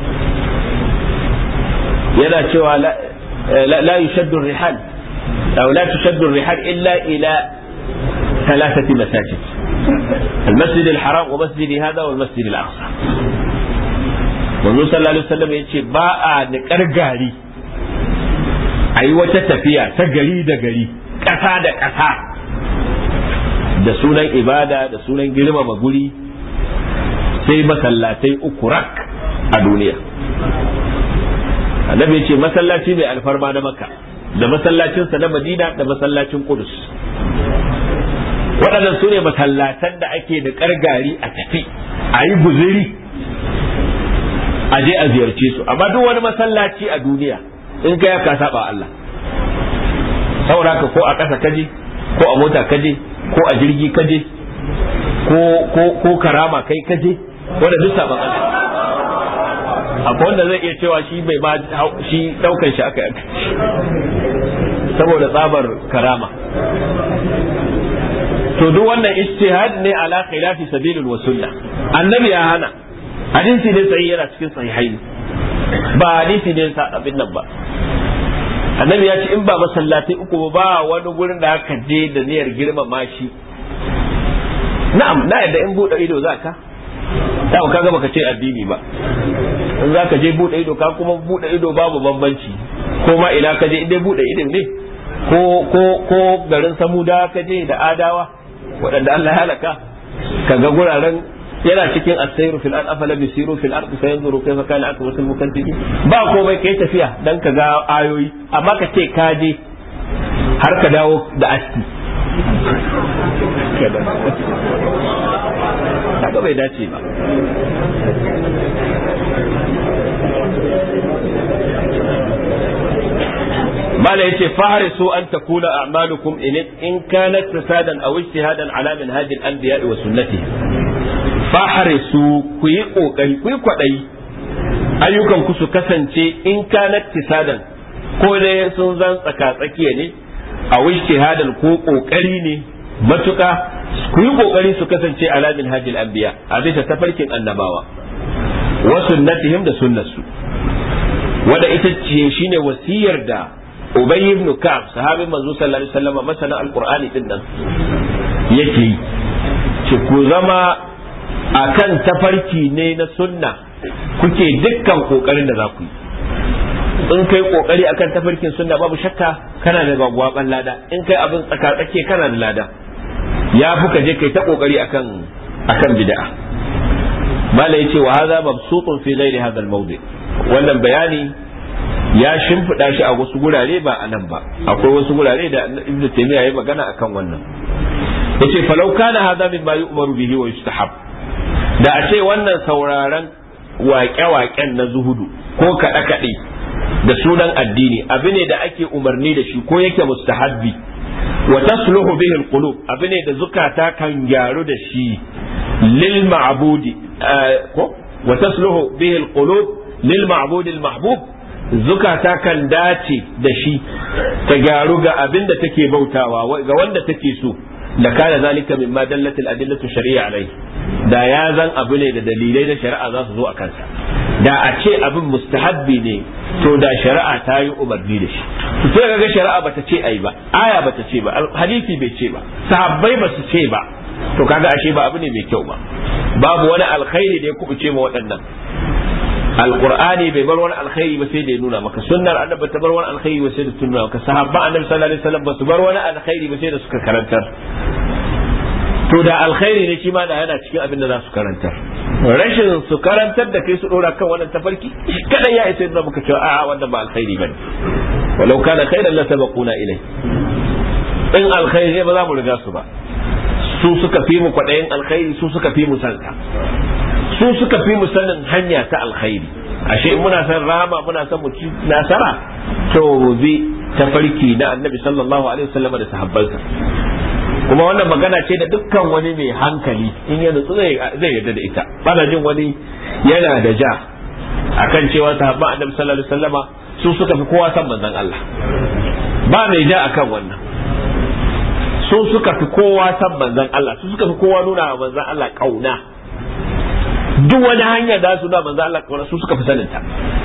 yana cewa la la yushaddu ar-rihal aw la tushaddu ar-rihal illa ila thalathati masajid: المسجد الحرام ومسجد هذا والمسجد الأقصى. manzo sallallahu alaihi wasallam yace ba a niƙar gari ayi wata tafiya ta gari da gari, ƙasa da ƙasa, da sunan ibada da sunan girmama guri, sai masallatai uku rak a duniya. annabi yace masallaci mai alfarma na Makka, da masallacinsa na Madina, da masallacin Qudus. waɗannan su ne masallatan da ake da ƙargari a tafi a yi guzuri a je a ziyarce su. amma duk wani masallaci a duniya in kai ka saba Allah, saboda ka ko a ƙasa kaje, ko a mota kaje, ko a jirgi kaje, ko ko ko karama kai kaje, wanda duk saban Allah. akwai wanda zai iya cewa shi bai ba shi daukar shi aka yi saboda tsabar karama. to duk wannan ijtihad ne ala khilafi sabilil wa sunna. annabi ya hana, hadisi ne sai yana cikin sahihaini, ba hadisi ne sa abin nan ba. annabi ya ce in ba masallatai uku ba wani gurin da aka je da niyyar girmama shi. na'am na yadda in bude ido zaka da ka ga baka ce addini ba, in zaka je bude ido ka kuma bude ido babu bambanci, ko ma ila ka je inda bude ido ne, ko ko ko garin Samuda ka je da Adawa waɗanda Allah ya halaka, kaga guraren yana cikin as-sayru fil ard afala bisiru fil ard fayanzuru kayfa kana akbatul mukaththibin. ba komai kai tafiya dan kaga ayoyi, amma ka ce ka je har ka dawo da aski kaga bai dace ba. mala yace fahrisu an takuna a'malukum in in kanat fasadan aw ijtihadan ala minhaj al-anbiya wa sunnatihi. fahrisu ku yi kokari ku yi kwadayi ayyukan ku su kasance in kanat fasadan ko dai sun zan tsaka tsakiya ne aw ijtihadan ko kokari ne matuka ku yi kokari su kasance ala minhaj al-anbiya a bisa tafarkin annabawa wa sunnatihim da sunnarsu wanda ita ce shine wasiyar da Ubay ibn Ka'ab sahabin manzo sallallahu alaihi wasallam masana alqur'ani din nan yake ce ku zama akan tafarki ne na sunna kuke dukkan kokarin da za ku yi. In kai kokari akan tafarkin sunna babu shakka kana da gwagwaban lada, in kai abin tsaka tsake kana da lada. Ya fi ka je kai ta kokari akan akan bid'a. Mala yace wa hadha mabsutun fi ghairi hadha al-mawdi'. Wannan bayani ya shimfiɗa shi a wasu gurare ba a nan ba, akwai wasu gurare da Ibn Taymiyyah ya magana akan wannan. Yace falau kana hadha mimma yu'maru bihi wa yustahab, da a ce wannan sauraron waƙe-waƙen na zuhudu ko kaɗe-kaɗe da sunan addini abu ne da ake umarni da shi ko yake mustahabbi, wa tasluhu bihi alqulub, abu ne da zukata kan gyaru da shi lil ma'budi ko wa tasluhu bihi alqulub lil ma'budi al mahbub, zukata kan dace da shi ta gyaru ga abin da take bautawa ga wanda take so, da kana zalika mimma dallat al adillatu shar'iyya alai, da ya zan abu ne da dalilai na shari'a za su zo a kansa. Da a ce abin mustahabbi ne to da shari'a ta yi umarni da shi. Sai kaga shari'a bata ce ai ba, aya bata ce ba, hadisi bai ce ba, sahabbai ba su ce ba, to kaga ashe ba abu ne mai kyau ba. Babu wani alkhairi da ya kubuce ma waɗannan. Alqur'ani bai bar wani alkhairi ba sai da ya nuna maka, sunnar annabi ta bar wani alkhairi ba sai da ta nuna maka, sahabba annabi sallallahu alaihi wasallam ba su bar wani alkhairi ba sai da suka karantar. To da alkhairi ne shi ma da yana cikin abin da za su karantar. Rashin su karantar da kai su dora kan wannan tafarki kadan ya isa da muka cewa a'a wannan ba alkhairi bane. Walau kana khairan la sabaquna ilai. In alkhairi ne ba za mu riga su ba. Su suka fi mu kwadayin alkhairi, su suka fi mu sanka. Su suka fi mu sanin hanya ta alkhairi. Ashe in muna san rama muna san mu ci nasara to bi tafarki na Annabi sallallahu alaihi wasallam da sahabbansa. Kuma wannan magana ce da dukkan wani mai hankali in ya nutsu zai yarda da ita. Bana jin wani yana da ja akan cewa sahabban Annabi sallallahu alaihi wasallama su suka fi kowa san manzon Allah. Ba mai ja akan wannan. Su suka fi kowa san manzon Allah, su suka fi kowa nuna wa manzon Allah kauna. Duk wani hanya da su da manzon Allah kauna su suka fi saninta.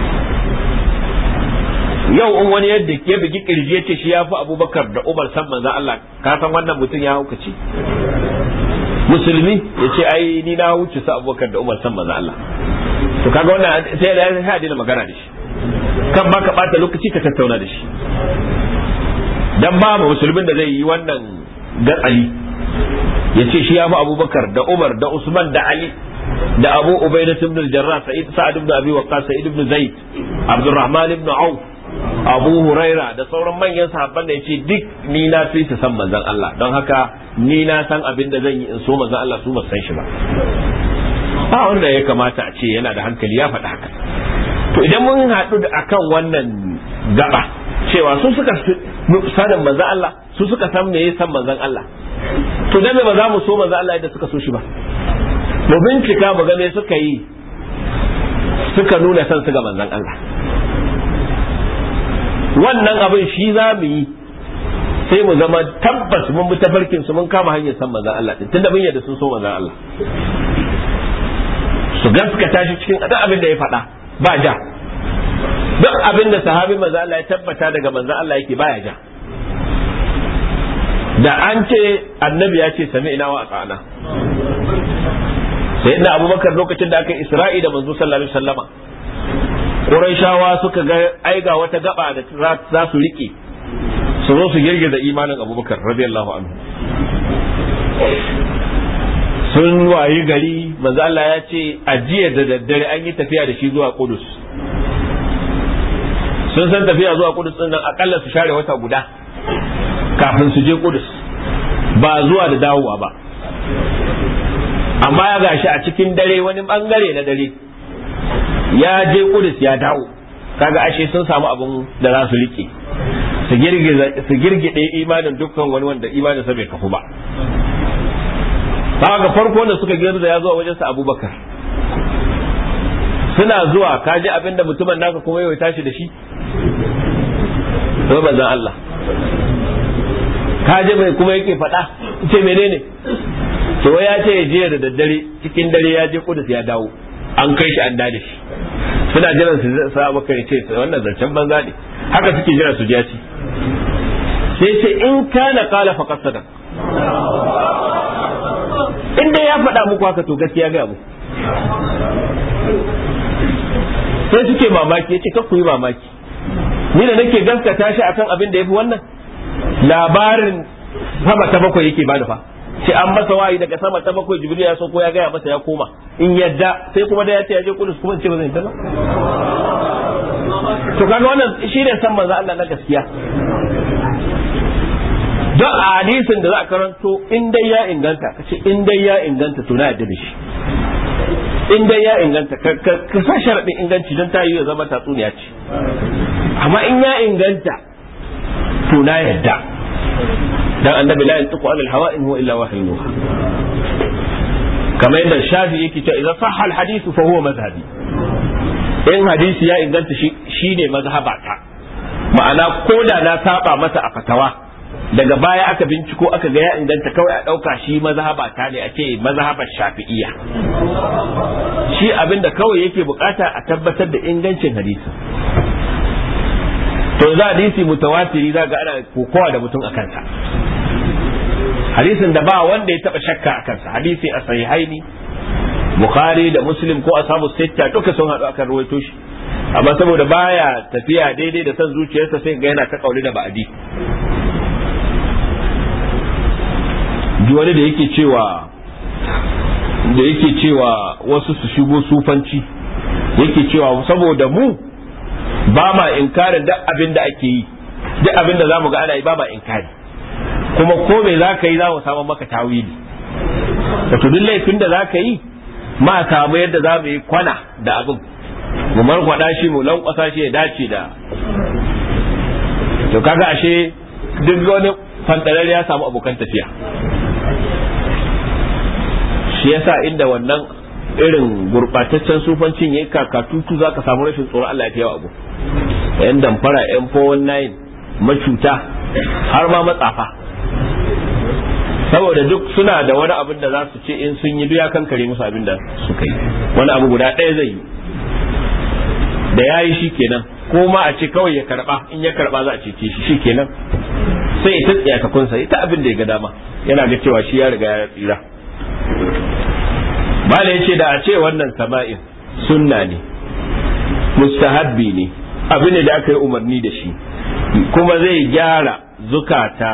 Yau in wani yadda ya bugi kirji ya ce shi ya fi Abubakar da Umar san manzon Allah, ka san wannan mutum ya hukaci. Musulmi ya ce ai ni na wuce su Abubakar da Umar san manzon Allah. To kaga wannan sai da ya haɗe magana da shi. Kan ba ka bata lokaci ka tattauna da shi. Dan ba mu musulmin da zai yi wannan gatsali ya ce shi ya fi Abubakar da Umar da Usman da Ali da Abu Ubaidah ibn al-Jarrah, Sa'id Sa'ad ibn Abi Waqqas, Sa'id ibn Zaid, Abdurrahman ibn Auf, Abu Huraira da sauran manyan sahabban da yace duk ni na fi su san manzon Allah, don haka ni na san abin da zan yi in so manzon Allah su ba san shi ba. Ba wanda ya kamata a ce yana da hankali ya faɗi haka. To idan mun haɗu da akan wannan gaba cewa su suka sanin manzon Allah, su suka san me ya san manzon Allah, to dan ba za mu so manzon Allah yadda suka so shi ba. Mu bincika mu ga me suka yi suka nuna san su ga manzon Allah. Wannan abin shi za mu yi sai mu zama tabbas mun bi tafarkin su mun kama hanyar san manzon Allah din, tunda mun yadda sun so manzon Allah. Su gaskata shi cikin duk abin da ya faɗa ba ja. Duk abin da sahabi manzon Allah ya tabbata daga manzon Allah yake baya ja. Da an ce annabi ya ce sami'na wa ata'na. Sayyidina Abubakar lokacin da aka yi Isra'i da manzo sallallahu alaihi wasallama, Qurayshawa suka ga aiga wata gaba da za su rike su zo su girgiza imanin Abubakar radiyallahu anhu. Sun wayi gari manzo Allah ya ce ajiya da daddare an yi tafiya da shi zuwa Qudus. Sun san tafiya zuwa Qudus din nan akalla su share wata guda. kafin su je Qudus ba zuwa da dawowa ba, amma ya gashi a cikin dare wani bangare na dare ya je Qudus ya dawo, kaga ashe sun samu abun da za su rike su girgide imanin dukkan wani wanda imanin sa bai kafu ba. Kaga farko da suka girza ya zo wajen sa Abubakar, suna zuwa kaji abinda mutumin naka kuma yau tashi da shi to bazan Allah kaji mai kuma yake faɗa ce menene to ya ce ya je da daddare cikin dare ya je Kudus ya dawo an kai shi an dade shi, suna jiran su sa Abubakar ce wannan zancen banza ne, haka suke jira su ji ci sai ce in kana qala faqad sadaq, in dai ya faɗa muku haka to gaskiya ga mu. Sai suke mamaki, ya ce ka ku yi mamaki, ni da nake gaskata shi akan abin da yafi wannan labarin sama ta bakwai yake bada fa, ce an masa wayi daga sama ta bakwai Jibril ya so ko ya gaya masa ya koma in yadda, sai kuma da ya ce ya je Kudus kuma ce ba zai yadda ba. To kaga wannan shi ne san manzo Allah na gaskiya. Don a hadisin da za a karanto in dai ya inganta, kace in dai ya inganta to na yadda da shi. In dai ya inganta ka sa sharaɗin inganci don ta yi ya zama tatsuniya ce, amma in ya inganta to na yadda, dan annabi la yantiqu anil hawa in huwa illa wahyun yuha, kamar yadda Shafi yake cewa idan sahha al hadithu fa huwa madhhabi, in hadisi ya inganta shi shine mazhabata, ma'ana koda na saba masa a fatawa daga baya aka binciko aka ga ya inganta kawai a ɗauka shi mazhabata ne, a ce mazhabar Shafi'iyya, shi abinda kawai yake bukata a tabbatar da ingancin hadisi. To za hadisi mutawatiri za ga ana kokowa da mutum a kansa, hadisin da ba wanda ya taba shakka a kansa, hadisi a sahihaini Bukhari da Muslim ko ashabu sitta duka sun haɗu akan ruwaito shi, amma saboda baya tafiya daidai da san zuciyarsa sai ga yana ta kauli da ba'adi. Wani da yake cewa da yake cewa wasu su shigo sufanci, yake cewa saboda mu ba ma inkarin duk abin da ake yi, duk abin da za mu ga ana yi ba ma inkari, kuma ko me za ka yi za mu samu maka tawili, wato duk laifin da za ka yi ma samu yadda za mu yi kwana da abin, mu markwada shi mu lankwasa shi ya dace da, to kaga ashe duk wani fantarar ya samu abokan tafiya. Shi yasa inda wannan irin gurbataccen sufancin yayi kakatutu zaka samu rashin tsoron Allah ya abu, yan damfara yan four one nine macuta har ma matsafa, saboda duk suna da wani abin da za su ce in sun yi duya kan kare musu abin da suka yi, wani abu guda ɗaya zai yi da yayi shi kenan, ko ma a ce kawai ya karba, in ya karba za a cece shi shi kenan, sai ita tsaya ka kunsa ita abin da ya ga dama, yana ga cewa shi ya riga ya tsira. Bala ya ce da a ce wannan sama'in sunna ne, mustahabbi ne, abin ne da aka yi umarni da shi, kuma zai gyara zukata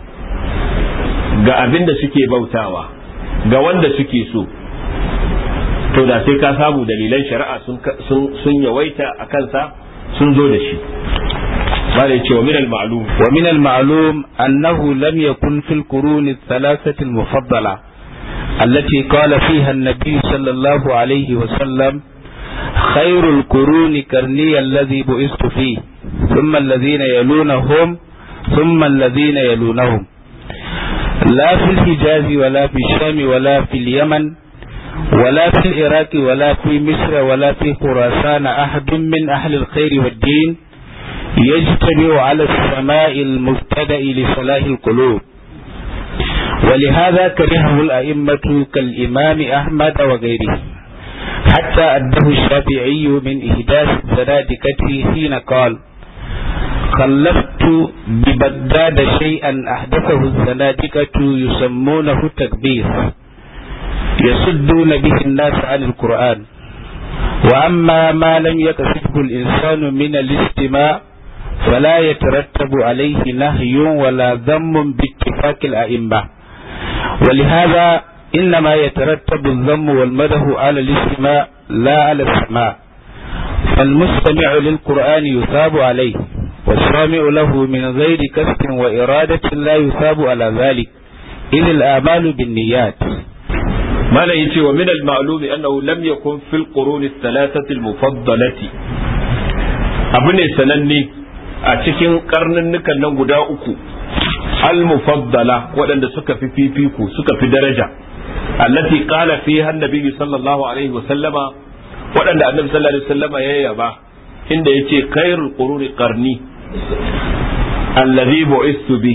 ga abin da suke bautawa ga wanda suke so, to da sai ka samu dalilan shari'a sun yawaita a kansa sun zo da shi. Bala ya ce wa minal ma'lum wa minal ma'lum annahu lam yakun fil quruni thalathati al-mufaddala التي قال فيها النبي صلى الله عليه وسلم خير القرون قرني الذي بعثت فيه ثم الذين يلونهم ثم الذين يلونهم، لا في الحجاز ولا في الشام ولا في اليمن ولا في العراق ولا في مصر ولا في خراسان أحد من أهل الخير والدين يجتمع على السماء المبتدأ لصلاح القلوب، ولهذا كرهه الأئمة كالإمام أحمد وغيره، حتى أده الشافعي من إحداث الزنادقة حين قال خلفت ببغداد شيئا أحدثه الزنادقة يسمونه التكبير يصدون به الناس عن القرآن، وأما ما لم يكسبه الإنسان من الاستماع فلا يترتب عليه نهي ولا ذم باتفاق الأئمة، ولهذا إنما يترتب الذم والمدح على الاستماع لا على السماع، فالمستمع للقرآن يثاب عليه والسامع له من غير كسب وإرادة لا يثاب على ذلك إذ الآمال بالنيات. ما لا يتي ومن المعلوم أنه لم يكن في القرون الثلاثة المفضلة أبني سنني أتكين قرن نكا ننقدا أكو المفضلة وأن سكا في في فيكو سكا في درجة التي قال فيها النبي صلى الله عليه وسلم وأن النبي صلى الله عليه وسلم يا يبا إن يتي خير القرون قرني الذي بعثت به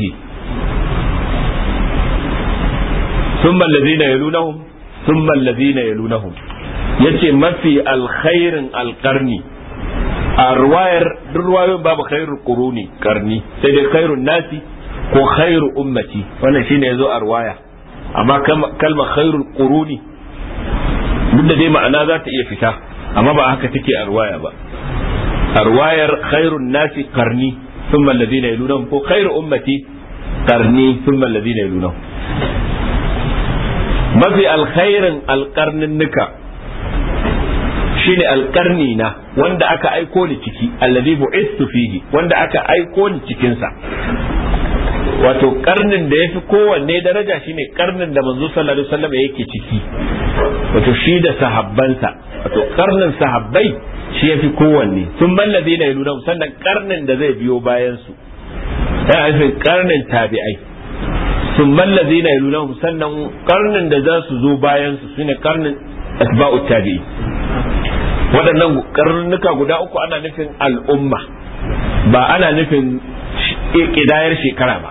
ثم الذين يلونهم ثم الذين يلونهم yace mafi alkhairin alkarni a ruwayar duk ruwayoyin babu khairul quruni karni sai dai khairun nasi ko khairu ummati wannan shine yazo a ruwaya amma kalmar khairul quruni duk da dai ma'ana za ta iya fita amma ba haka take a ruwaya ba a ruwayar khairun nasi karni thumma alladhina yalunahum ko khairu ummati karni thumma alladhina yalunahum mafi alkhairin alkarnin nuka shine alkarni na wanda aka aiko ni ciki alladhi bu'istu fihi wanda aka aiko ni cikin sa wato karnin da yafi kowanne daraja shine karnin da manzo sallallahu alaihi wasallam yake ciki wato shi da sahabbansa wato karnin sahabbai shi yafi kowanne sun balladina yaluna sannan karnin da zai biyo bayan su sai a karnin tabi'ai sun mallazi na yalunahum sannan karnin da za su zo bayan su shine karnin asba'u tabi'i waɗannan karnuka guda uku ana nufin al'umma ba ana nufin ƙidayar shekara ba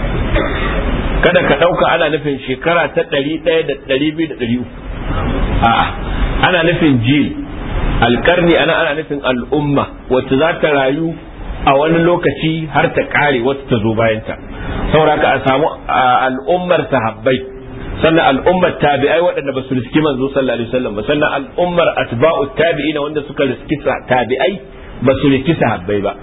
kada ka ɗauka ana nufin shekara ta ɗari ɗaya da ɗari biyu da ɗari uku a'a ana nufin jil alƙarni ana ana nufin al'umma wacce za ta rayu a wani lokaci har ta ƙare wacce ta zo bayanta saboda ka a samu al'ummar sahabbai sannan al'ummar tabi'ai waɗanda ba su riski manzo sallallahu alaihi wasallam ba sannan al'ummar atba'u tabi'ina wanda suka riski tabi'ai ba su riski sahabbai ba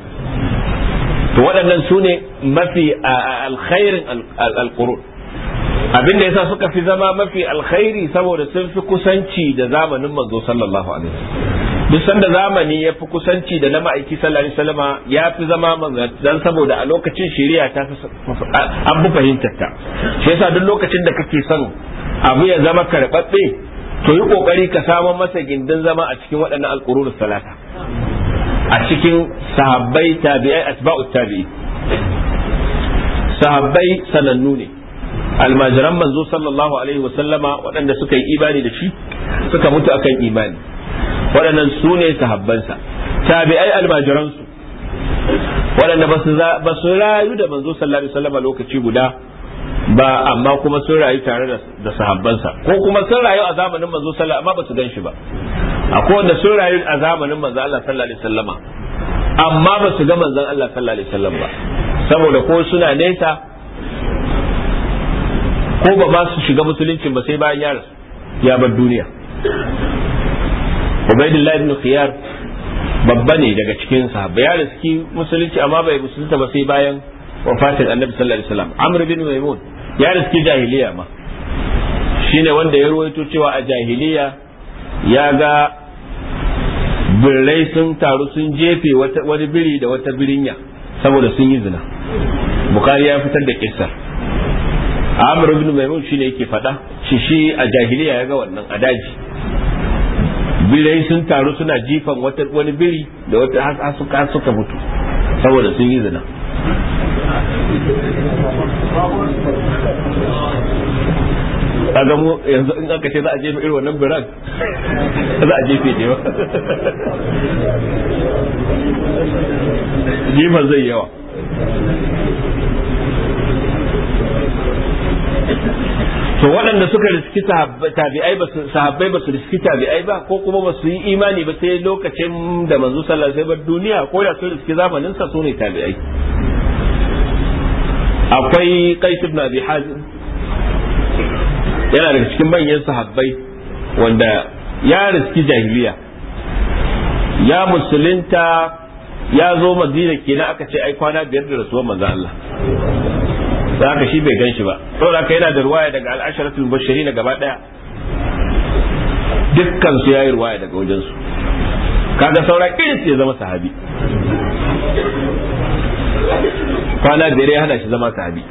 to waɗannan su ne mafi alkhairin alqurun abin da yasa suka fi zama mafi alkhairi saboda sun fi kusanci da zamanin manzo sallallahu alaihi wasallam duk sanda zamani ya fi kusanci da na ma'aiki sallallahu alaihi wasallama ya fi zama dan saboda a lokacin shari'a ta fi an fi fahimtar ta shi yasa duk lokacin da kake son abu ya zama karɓaɓɓe to yi kokari ka samu masa gindin zama a cikin waɗannan alqurunus salata a cikin sahabbai tabi'ai asba'u tabi'i sahabbai sanannu ne almajiran manzo sallallahu alaihi wasallama waɗanda suka yi imani da shi suka mutu akan imani waɗannan su ne sahabbansa tabi'ai almajiransu waɗanda ba su rayu da manzo sallallahu alaihi wasallam lokaci guda ba amma kuma sun rayu tare da sahabbansa ko kuma sun rayu a zamanin manzo sallallahu amma ba su gan shi ba akwai wanda sun rayu a zamanin manzo Allah sallallahu alaihi wasallam amma ba su ga manzon Allah sallallahu alaihi wasallam ba saboda ko suna nesa ko ba ma su shiga musuluncin ba sai bayan ya rasu ya bar duniya Ubaidullah ibn Khiyar babba ne daga cikin sahabbai ya riski musulunci amma bai musulunta ba sai bayan wafatin Annabi sallallahu alaihi wasallam Amr bin Maimun ya riski jahiliya ma shine wanda ya ruwaito cewa a jahiliya ya ga birrai sun taru sun jefe wani biri da wata birinya saboda sun yi zina Bukhari ya fitar da kissa Amr bin Maimun shine yake fada shi shi a jahiliya ya ga wannan a daji birai sun taru suna jifan wani biri da wata har suka suka mutu saboda sun yi zina kaga mu yanzu in aka ce za a jefe irin wannan biran za a jefe da yawa jifan zai yawa to waɗanda suka riski tabi'ai ba sahabbai ba su riski tabi'ai ba ko kuma ba su yi imani ba sai lokacin da manzo sallallahu alaihi wasallam duniya ko da su riski zamanin sa sune tabi'ai akwai Qais ibn Abi Hazim yana daga cikin manyan sahabbai wanda ya riski jahiliya ya musulunta ya zo Madina kenan aka ce ai kwana biyar da rasuwar manzo Allah da haka shi bai gan shi ba saboda haka yana da ruwaya daga al-asharatul mubashirin gaba daya dukkan su yayi ruwaya daga wajen su kaga saura kiris ya zama sahabi kwana biyar ya hana shi zama sahabi.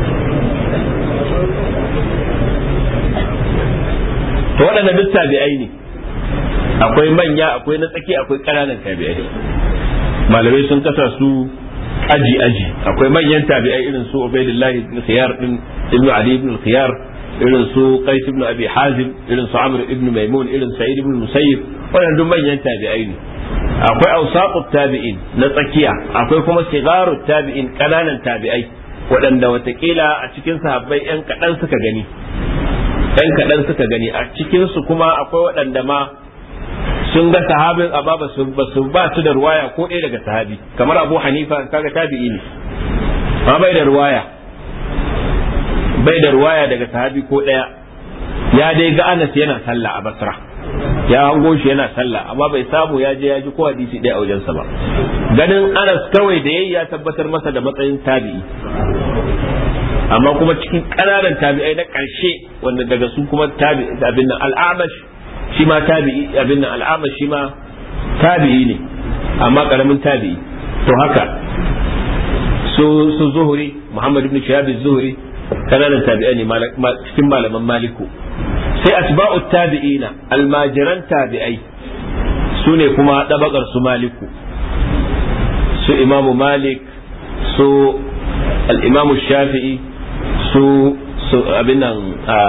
to waɗannan duk tabi'ai ne, akwai manya akwai na tsaki akwai ƙananan tabi'ai. malamai sun kasa su aji aji, akwai manyan tabi'ai irin su Ubaydullah ibn Khiyar din ibn Ali ibn Khiyar, irin su Qais ibn Abi Hazim, irin su Amr ibn Maimun, irin Sa'id ibn Musayyib, waɗannan duk manyan tabi'ai ne. akwai awsaqut tabi'in na tsakiya, akwai kuma sigarut tabi'in ƙananan tabi'ai waɗanda watakila a cikin sahabbai yan kaɗan suka gani yan kaɗan suka gani a cikin su kuma akwai waɗanda ma sun ga sahabin amma ba su ba su ba su da ruwaya ko ɗaya daga sahabi, kamar Abu Hanifa kaga tabi'i ne amma bai da ruwaya bai da ruwaya daga sahabi ko ɗaya. ya dai ga Anas yana sallah a Basra, ya hango shi yana sallah amma bai samu ya je ya ji ko hadisi ɗaya a wajensa ba. ganin Anas kawai da yayi ya tabbatar masa da matsayin tabi'i, amma kuma cikin ƙananan tabi'ai na ƙarshe wanda daga su kuma tabi'i abin nan al-Amash shi ma tabi'i abin nan al-Amash shi ma tabi'i ne amma ƙaramin tabi'i. to haka su su Zuhri, Muhammad ibn Shihab az-Zuhri ƙananan tabi'ai ne cikin malaman Maliku. sai atba'ut tabi'ina almajiran tabi'ai su ne kuma dabakar su Maliku, su Imamu Malik, su al-Imamu Shafi'i, su su abin nan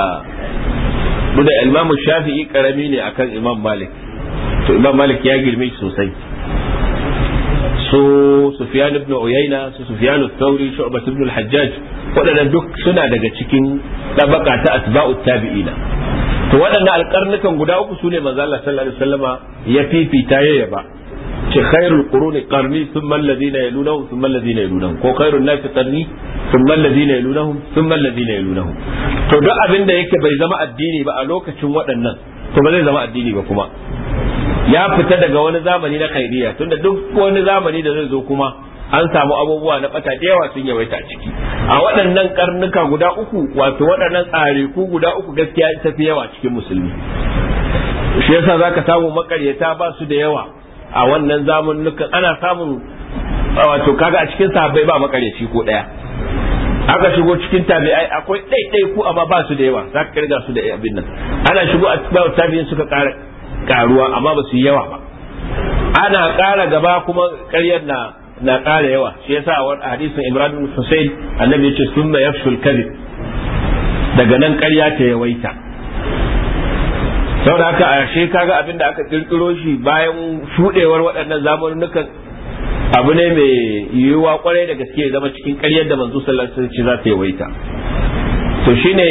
da Imamu Shafi'i karami ne akan Imam Malik, to Imam Malik ya girme shi sosai. su Sufyan ibn Uyayna, su Sufyan al-Thawri, Shu'bah ibn al-Hajjaj, waɗannan duk suna daga cikin dabaka ta atba'ut tabi'ina. to waɗannan alƙarnukan guda uku sune manzo Allah sallallahu alaihi wasallama ya fifita ya yaba, ce khairul quruni qarni thumma alladhina yalunahum thumma alladhina yalunahum, ko khairun nasi qarni thumma alladhina yalunahum thumma alladhina yalunahum. to duk abin da yake bai zama addini ba a lokacin waɗannan to ba zai zama addini ba kuma, ya fita daga wani zamani na khairiyya, tunda duk wani zamani da zai zo kuma an samu abubuwa na bata da yawa sun yawaita a ciki. a waɗannan karnuka guda uku, wato waɗannan tsareku guda uku gaskiya ta fi yawa cikin musulmi. shi yasa zaka samu makaryata ba su da yawa a wannan zamanukan. ana samun wato kaga a cikin sahabbai ba makaryaci ko ɗaya, aka shigo cikin tabi'ai akwai ɗaiɗai ku amma ba su da yawa, zaka kirga su da abin nan. ana shigo a cikin tabi'in suka ƙara karuwa amma ba su yi yawa ba. ana ƙara gaba kuma ƙaryar na na ƙara yawa. shi yasa a hadisin Imran bin Husayn annabi ya ce summa yafshul kadhib, daga nan ƙarya ta yawaita. saboda haka a she kaga abin da aka kirkiro shi bayan shudewar waɗannan zamanunukan abu ne mai yiwuwa kwarai da gaske ya zama cikin ƙaryar da manzo sallallahu alaihi wasallam za ta yawaita. to shine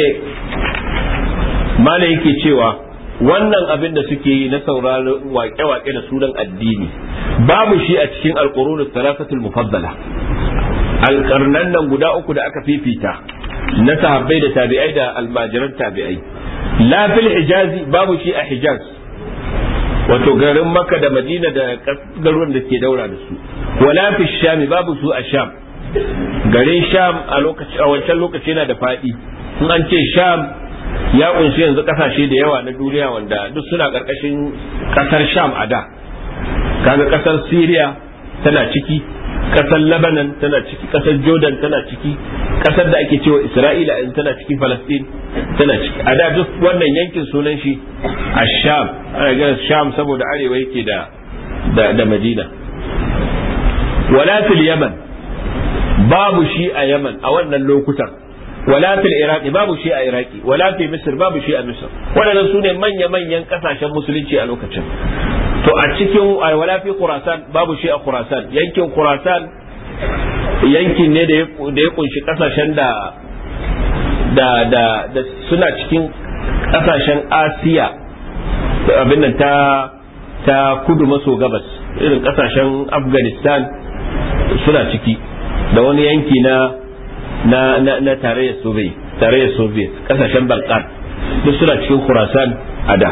malai yake cewa wannan abin da suke yi na sauraron waƙe-waƙe da sunan addini babu shi a cikin alqurun thalathatul mufaddala, alƙarnan nan guda uku da aka fifita na sahabbai da tabi'ai da almajiran tabi'ai. la fil hijazi, babu shi a Hijaz, wato garin Makka da Madina da garuruwan da ke daura da su. wala fi Sham, babu su a Sham. garin Sham a lokaci a wancan lokaci yana da faɗi. in an ce Sham ya kunshi yanzu kasashe da yawa na duniya wanda duk suna karkashin kasar Sham a da. kaga kasar Syria tana ciki, kasar Lebanon tana ciki, kasar Jordan tana ciki, kasar da ake cewa Isra'ila in tana ciki, Palestine tana ciki. a da duk wannan yankin sunan shi Ash-Sham, ana kiran Sham saboda arewa yake da da, da Madina. wala fil Yaman, babu shi a Yaman a wannan lokutan. wala fil Iraqi, babu shi a Iraqi. wala fi Misr, babu shi a Misr. waɗannan sune manya-manyan kasashen musulunci a lokacin. to a cikin wala fi Khurasan, babu shi a Khurasan. yankin Khurasan yankin ne da ya kunshi kasashen da da da da suna cikin kasashen Asiya, abin nan ta ta kudu maso gabas, irin kasashen Afghanistan suna ciki, da wani yanki na na na, na tarayyar Soviet tarayyar Soviet kasashen Balkan duk suna cikin Khurasan a da.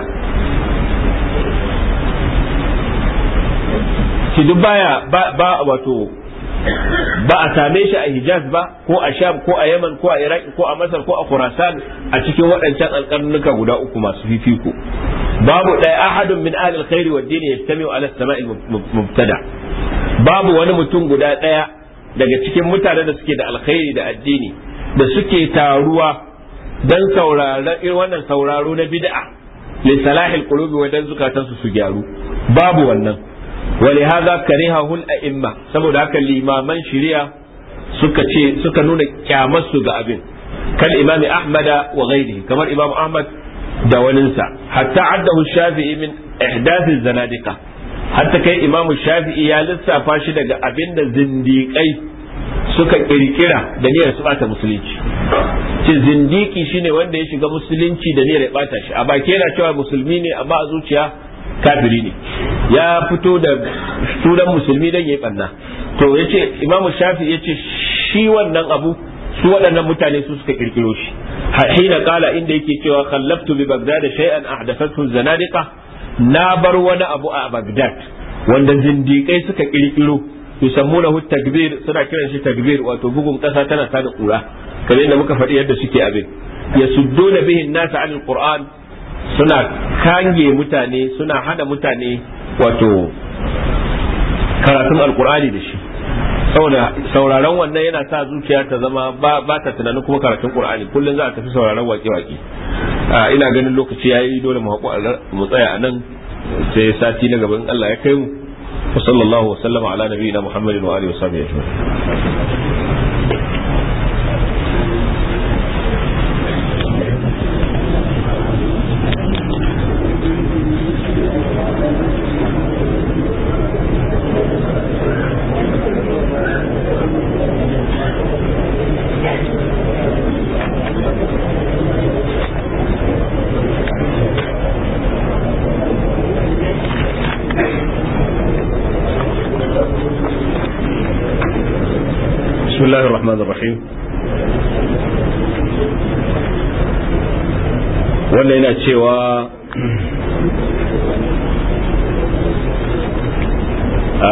shi duk baya ba, ba wato ba a same shi a Hijaz ba, ko a Sham ko a Yaman ko a Iraq ko a Masar ko a Khurasan a cikin waɗancan alƙarnuka guda uku masu fifiko. babu ɗaya ahadun min ahli alkhairi wad din yastami'u ala as-sama'i mubtada, babu wani mutum guda ɗaya daga cikin mutanen da suke da alkhairi da addini da suke taruwa dan saurara irin wannan sauraro na bid'a li salahil qulubi wa dan zukatansu su gyaru, babu wannan. ولهذا كرهه الأئمة saboda haka limaman shari'a suka ce suka nuna kyamarsu ga abin, kal imam Ahmad wa ghairihi, kamar imam Ahmad da waninsa, hatta addahu Shafi'i min ihdath az-zanadiqa, hatta kai imam Shafi'i ya lissafa shi daga abin da zindiƙai suka kirkira da niyyar su bata musulunci. Ce zindiki shine wanda ya shiga musulunci da niyyar ya bata shi, a baki yana cewa musulmi ne amma a zuciya kafiri ne, ya fito da sunan musulmi dan yayi banna. To yace Imam Shafi yace shi wannan abu su waɗannan mutane su suka kirkiro shi, hina qala inda yake cewa khallaftu bi Baghdad shay'an ahdathathu zanadiqa, na bar wani abu a Baghdad wanda zindikai suka kirkiro, yusammunahu takbir, suna kiran shi takbir, wato bugun kasa tana tada kura, kamar yadda muka faɗi yadda suke abin. Yasudduna bihi an-nas 'an al-Qur'an, suna kange mutane, suna hana mutane wato karatun alkur'ani da shi, saboda sauraron wannan yana sa zuciya ta zama ba, ba ta tunanin kuma karatun qur'ani, kullum za a tafi sauraron waƙe-waƙe. Ina ganin lokaci yayi, dole mu haƙu mu tsaya anan sai sati na gaban Allah ya kai mu. wa sallallahu wa sallama ala nabiyina Muhammadin wa alihi wa sahbihi ajma'in. Bismillahir Rahmanir Rahim. Wannan yana cewa a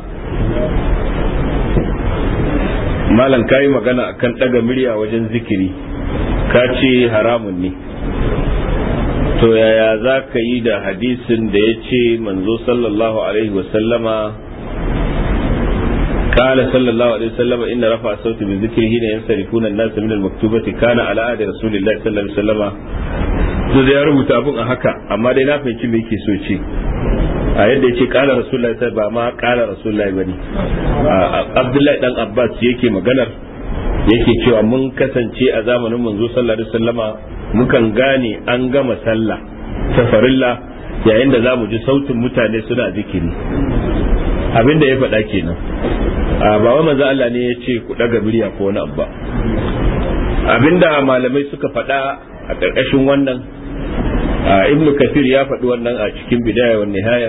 malam kai magana akan daga murya wajen zikiri, ka ce haramun ne, to yaya za ka yi da hadisin da ya ce manzo sallallahu alaihi wasallama قال صلى الله عليه وسلم إن رفع الصوت بالذكر حين ينصرفون الناس من المكتوبة كان على عهد رسول الله صلى الله عليه وسلم. to da ya rubuta abun a haka, amma dai na fahimci me yake so ce, a yadda yake kala rasulullahi sai ba ma kala rasulullahi bane. Abdullahi dan Abbas yake maganar, yake cewa mun kasance a zamanin manzo sallallahu alaihi wasallama mukan gane an gama sallah ta farilla yayin da zamu ji sautin mutane suna zikiri. Abinda ya faɗa kenan, ba wa manzo Allah ne ya ce ku daga murya ko wani abba. Abinda malamai suka faɗa a ƙarƙashin wannan, Ibn Kathir ya faɗi wannan a cikin Bidaya wa Nihaya.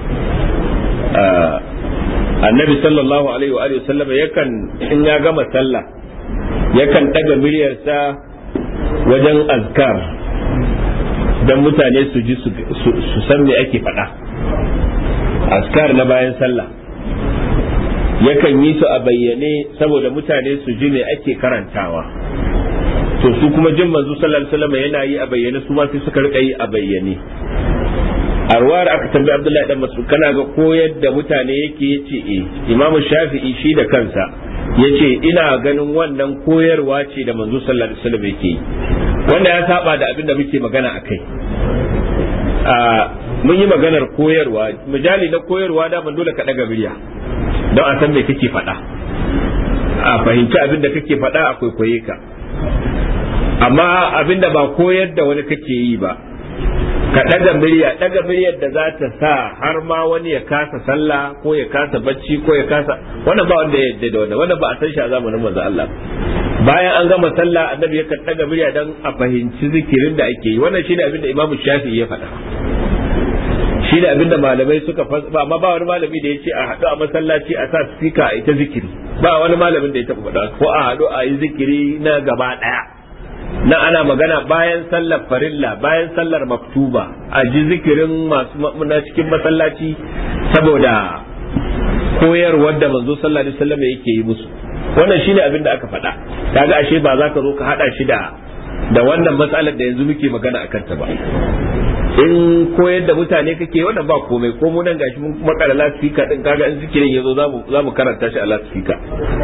Annabi sallallahu alaihi wa alihi wasallam yakan, in ya gama sallah, yakan daga muryarsa wajen azkar dan mutane su ji su san me ake faɗa. Azkar na bayan sallah yakan yi su a bayyane saboda mutane su ji me ake karantawa, to su kuma jin manzo sallallahu alaihi wasallam yana yi a bayyane, su ma sai suka rika yi a bayyane. Arwar aka tambayi Abdullahi dan Mas'ud, kana ga koyar da mutane yake? yace eh. Imam Shafi'i shi da kansa yace ina ganin wannan koyarwa ce da manzo sallallahu alaihi wasallam yake yi, wanda ya saba da abin da muke magana akai. a mun yi maganar koyarwa, misali na koyarwa da man dole ka daga murya don a san me kake faɗa, a fahimci abin da kake faɗa, a kwaikwaye ka. Amma abin da ba koyar da wani kake yi ba, ka daga murya, daga muryar da za ta sa har ma wani ya kasa sallah ko ya kasa bacci ko ya kasa, wannan ba wanda ya yadda da wannan, wannan ba a san shi a zamanin manzo Allah. Bayan an gama sallah annabi ya daga murya dan a fahimci zikirin da ake yi. Wannan shine abin da Imam Shafi'i ya faɗa, shi da abinda malamai suka fasa, amma ba wani malami da ya ce a haɗu a masallaci a sa speaker a ita zikiri, ba wani malamin da ya taɓa faɗa, ko a haɗu a yi zikiri na gaba ɗaya. Na ana magana bayan sallar farilla, bayan sallar maktuba, a ji zikirin masu na cikin masallaci saboda koyarwar da manzo sallallahu alaihi wasallam yake yi musu. Wannan shine abin da aka faɗa. Kaga ashe ba za ka zo ka haɗa shi da da wannan matsalar da yanzu muke magana akan ta ba. in koyar da mutane kake wannan ba komai, ko mu nan gashi mun makara lasfika din, kaga in zikirin yazo zamu zamu karanta shi a lasfika.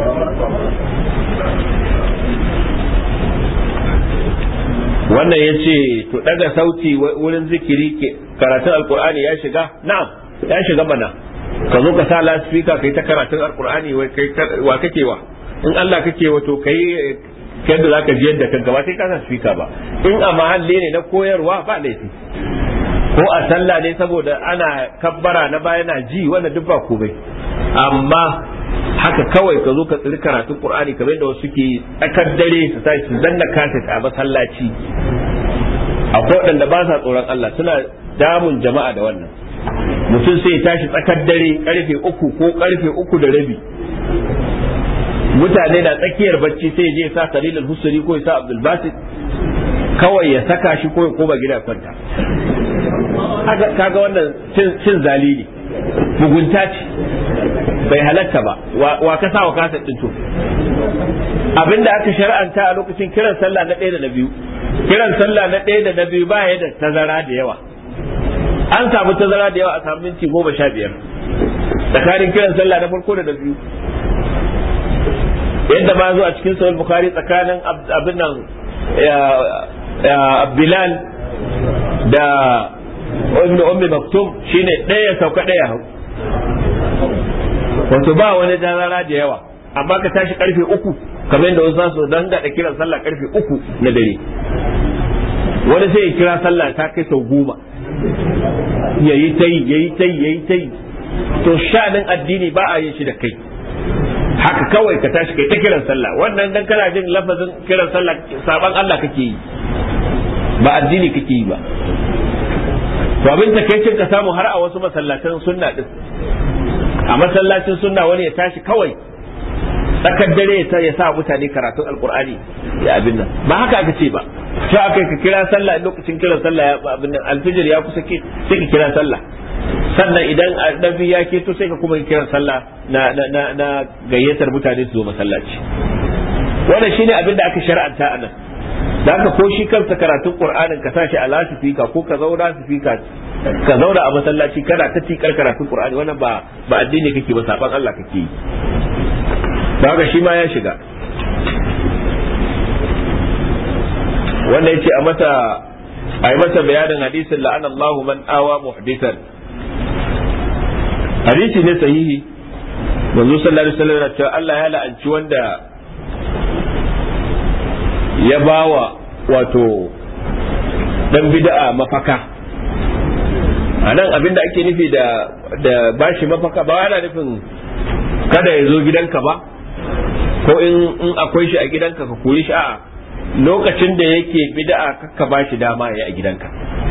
Wannan yace to daga sauti wurin zikiri ke karatun alqur'ani ya shiga? Na'am ya shiga mana. Ka zo ka sa lasfika kai ta karatun alqur'ani wai kai wa kake wa? In Allah kake wa to kai kai da zaka ji yadda kanka ba sai ka sa speaker ba. In a mahalli ne na koyarwa ba laifi, ko a sallah ne saboda ana kabbara na baya na ji, wannan duk ba komai. Amma haka kawai ka zo ka tsiri karatun Qur'ani kamar yadda wasu ke tsakar dare su tashi su danna kaset a masallaci. Akwai waɗanda ba sa tsoron Allah, suna damun jama'a da wannan. Mutum sai ya tashi tsakar dare karfe uku ko karfe uku da rabi, mutane na tsakiyar bacci sai ya je ya sa Khalil al-Husari ko ya sa Abdul Basit kawai ya saka shi ko ya koma gida kwanta. Kaga wannan cin zalili, mugunta ce, bai halatta ba. Wa ka sa wa kasar din to? Abinda aka shar'anta a lokacin kiran sallah na ɗaya da na biyu, kiran sallah na ɗaya da na biyu ba ya da tazara da yawa. An samu tazara da yawa, a samu minti goma sha biyar tsakanin kiran sallah na farko da na biyu. Yadda ma zo a cikin sahih Bukhari tsakanin abin nan Bilal da Ibn Ummi Maktum shine ɗaya sauka ɗaya hau, wato ba wani tazara da yawa. Amma ka tashi karfe uku kamar yadda wasu su dan da kiran sallah karfe uku na dare, wani sai ya kira sallah ta kai sau goma, yayi tai yayi tai yayi tai. To sha'anin addini ba a yin shi da kai haka kawai ka tashi kai ta kiran sallah. Wannan dan kana jin lafazin kiran sallah saban Allah kake yi, ba addini kake yi ba. To abin takeicin ka samu har a wasu masallatan sunna din, a masallacin sunna wani ya tashi kawai tsakar dare ya sa mutane karatun alkur'ani ya abin nan, ba haka aka ce ba. Sai aka ka kira sallah lokacin kiran sallah ya abin nan alfijir ya kusa ke sai ka kira sallah, sannan idan annabi ya keto sai ka kuma kiran sallah na na na gayyatar mutane su zo masallaci. Wannan shine abin da aka shar'anta a nan. Da haka ko shi kansa karatun Qur'anin ka sashi a lasifika ko ka zauna sifika ka zauna a masallaci kana ta tikar karatun Qur'ani, wannan ba ba addini kake ba, saban Allah kake yi. Da haka shi ma ya shiga. Wanda yace a mata a yi masa bayanin hadisin la'ana Allahu man awa muhdithan. Hadisi ne sahihi, manzo sallallahu alaihi wasallam ya ce Allah ya la'anci wanda ya bawa wato dan bid'a mafaka. Anan abinda ake nufi da da bashi mafaka ba yana nufin kada ya zo gidanka ba, ko in in akwai shi a gidanka ka koyi shi, a'a lokacin da yake bid'a kakka bashi dama ya a gidanka.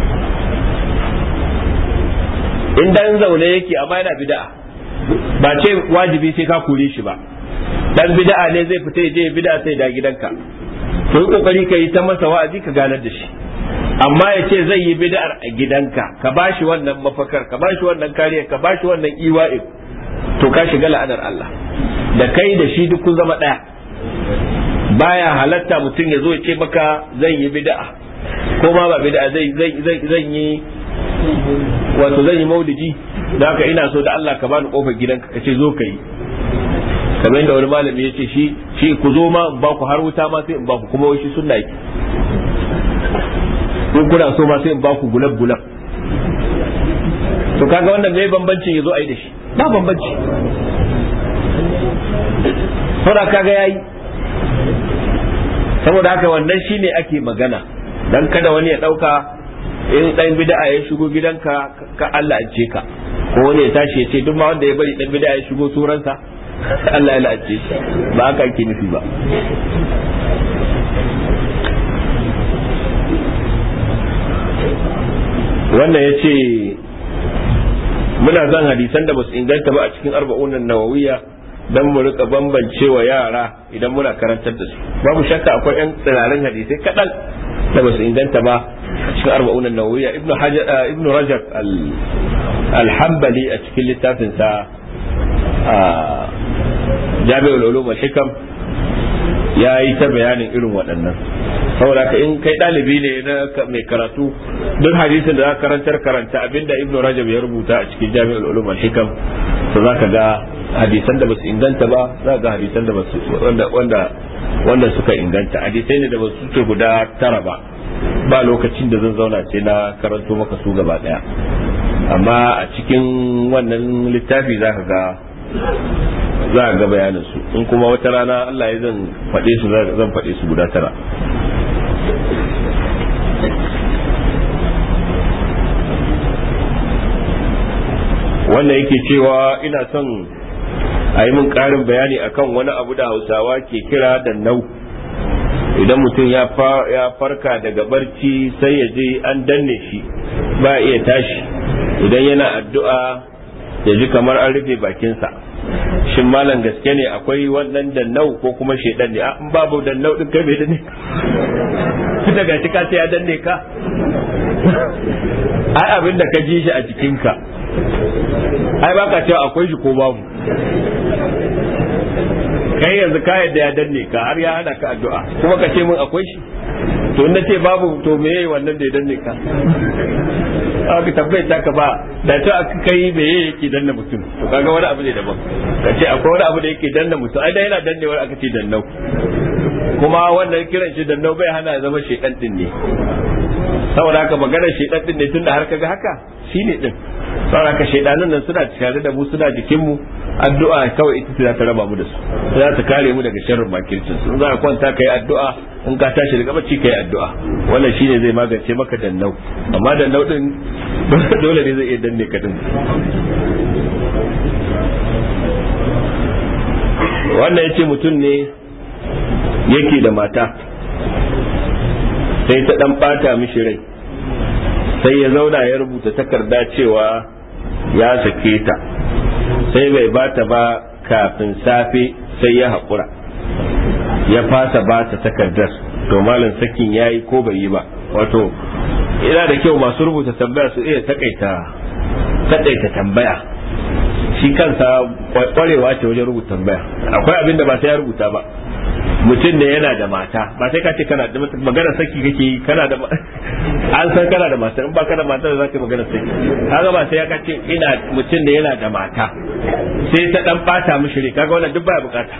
In dan zaune yake amma yana bid'a, ba ce wajibi sai ka kore shi ba. Dan bid'a ne zai fita ya je bid'a sai da gidanka, to yi kokari ka yi ta masa wa'azi ka ganar da shi. Amma ya ce zai yi bid'ar a gidanka, ka bashi wannan mafakar, ka bashi wannan kariya, ka bashi wannan iwa'in, to ka shiga la'anar Allah. Da kai da shi duk kun zama ɗaya. Baya halatta mutum ya zo ya ce maka zan yi bid'a, ko ma ba bid'a zai zai zan yi wato zan yi maulidi, da haka ina so da Allah ka bani kofar gidanka ka ce zo ka yi. Kamar yadda wani malami ya ce shi shi ku zo ma in ba ku har wuta ma sai in ba ku, kuma wai shi sunna yake. In kuna so ma sai in ba ku gulab gulab. To kaga wannan me bambancin yazo ayi da shi? Ba bambanci. Saboda kaga yayi. Saboda haka wannan shine ake magana, dan kada wani ya dauka in dan bid'a ya shigo gidanka ka Allah aje ka, ko wani ya tashi ya ce duk ma wanda ya bari dan bid'a ya shigo suransa Allah ya la'ace shi. Ba haka ake nufi ba. Wannan ya ce muna zan hadisan da basu inganta ba a cikin arba'unan nawawiyya dan mu rika bambance wa yara idan muna karantar da su. Babu shakka akwai yan tsirarin hadisai kadan da basu inganta ba a cikin arba'unan nawawiyya. Ibn Hajar Ibn Rajab al-Hanbali a cikin littafin sa Jami'ul Ulum wal Hikam ya yi ta bayanin irin waɗannan. Saboda ka in kai ɗalibi ne na mai karatu duk hadisin da za ka karantar karanta abinda Ibn Rajab ya rubuta a cikin Jami'ul Ulum al-Hikam, to za ka ga hadisan da basu inganta ba, za ka ga hadisan da basu wanda wanda wanda suka inganta. Hadisai ne da basu ce guda tara ba, ba lokacin da zan zauna sai na karanto maka su gaba daya, amma a cikin wannan littafi za ka ga za a ga bayanin su. In kuma wata rana Allah ya zan faɗe su zan faɗe su guda tara. Wannan yake cewa ina son a yi min ƙarin bayani akan wani abu da Hausawa ke kira da nau. Idan mutum ya farka daga barci sai ya je an danne shi ba iya tashi, idan yana addu'a ya ji kamar an rufe bakinsa. Shin malam gaske ne akwai wannan dannau ko kuma shedan ne? In babu dannau din kai bai danne ka daga shi ka sai ya danne ka. Ai abin da ka ji shi a jikinka, ai baka cewa akwai shi ko babu. Kai yanzu ka yadda ya danne ka har ya hana ka addu'a kuma ka ce mun akwai shi, to in nace babu to meye wannan da ya danne ka? Aka tabbai ta ka ba da ta aka kai meye yake danna mutum, to kaga wani abu ne daban. Ka ce akwai wani abu da yake danna mutum, ai da yana dannewar aka ce dannau, kuma wannan kiran shi dannau bai hana ya zama shedan din ne. Saboda haka maganar shedan din ne tunda har kaga haka shine din. Saboda haka shedanan nan suna tare da mu, suna jikin mu, addu'a kawai ita za ta raba mu da su, za ta kare mu daga sharrin makircin su. In za ka kwanta kai addu'a, in ka tashi daga bacci kai addu'a, wannan shine zai magance maka dannau. amma dannau din dole ne zai iya danne ka din. Wannan yace mutum ne yake da mata sai ta dan bata mishi rai, sai ya zauna ya rubuta takarda cewa ya sake ta, sai bai bata ba kafin safe sai ya haƙura ya fasa bata takardar. To malam sakin yayi ko bai yi ba? Wato ina da kyau masu rubuta tambaya su iya takaita takaita tambaya, shi kansa kwarewa ce wajen rubuta tambaya. Akwai abin da ba sai ya rubuta ba. Mutum ne yana da mata, ba sai ka ce kana da magana saki kake yi, kana da an san kana da mata, in ba kana da mata da zaka magana saki. Kaga ba sai ya kace ina mutum ne yana da mata sai ta dan bata mishi rai, kaga wannan duk baya bukata.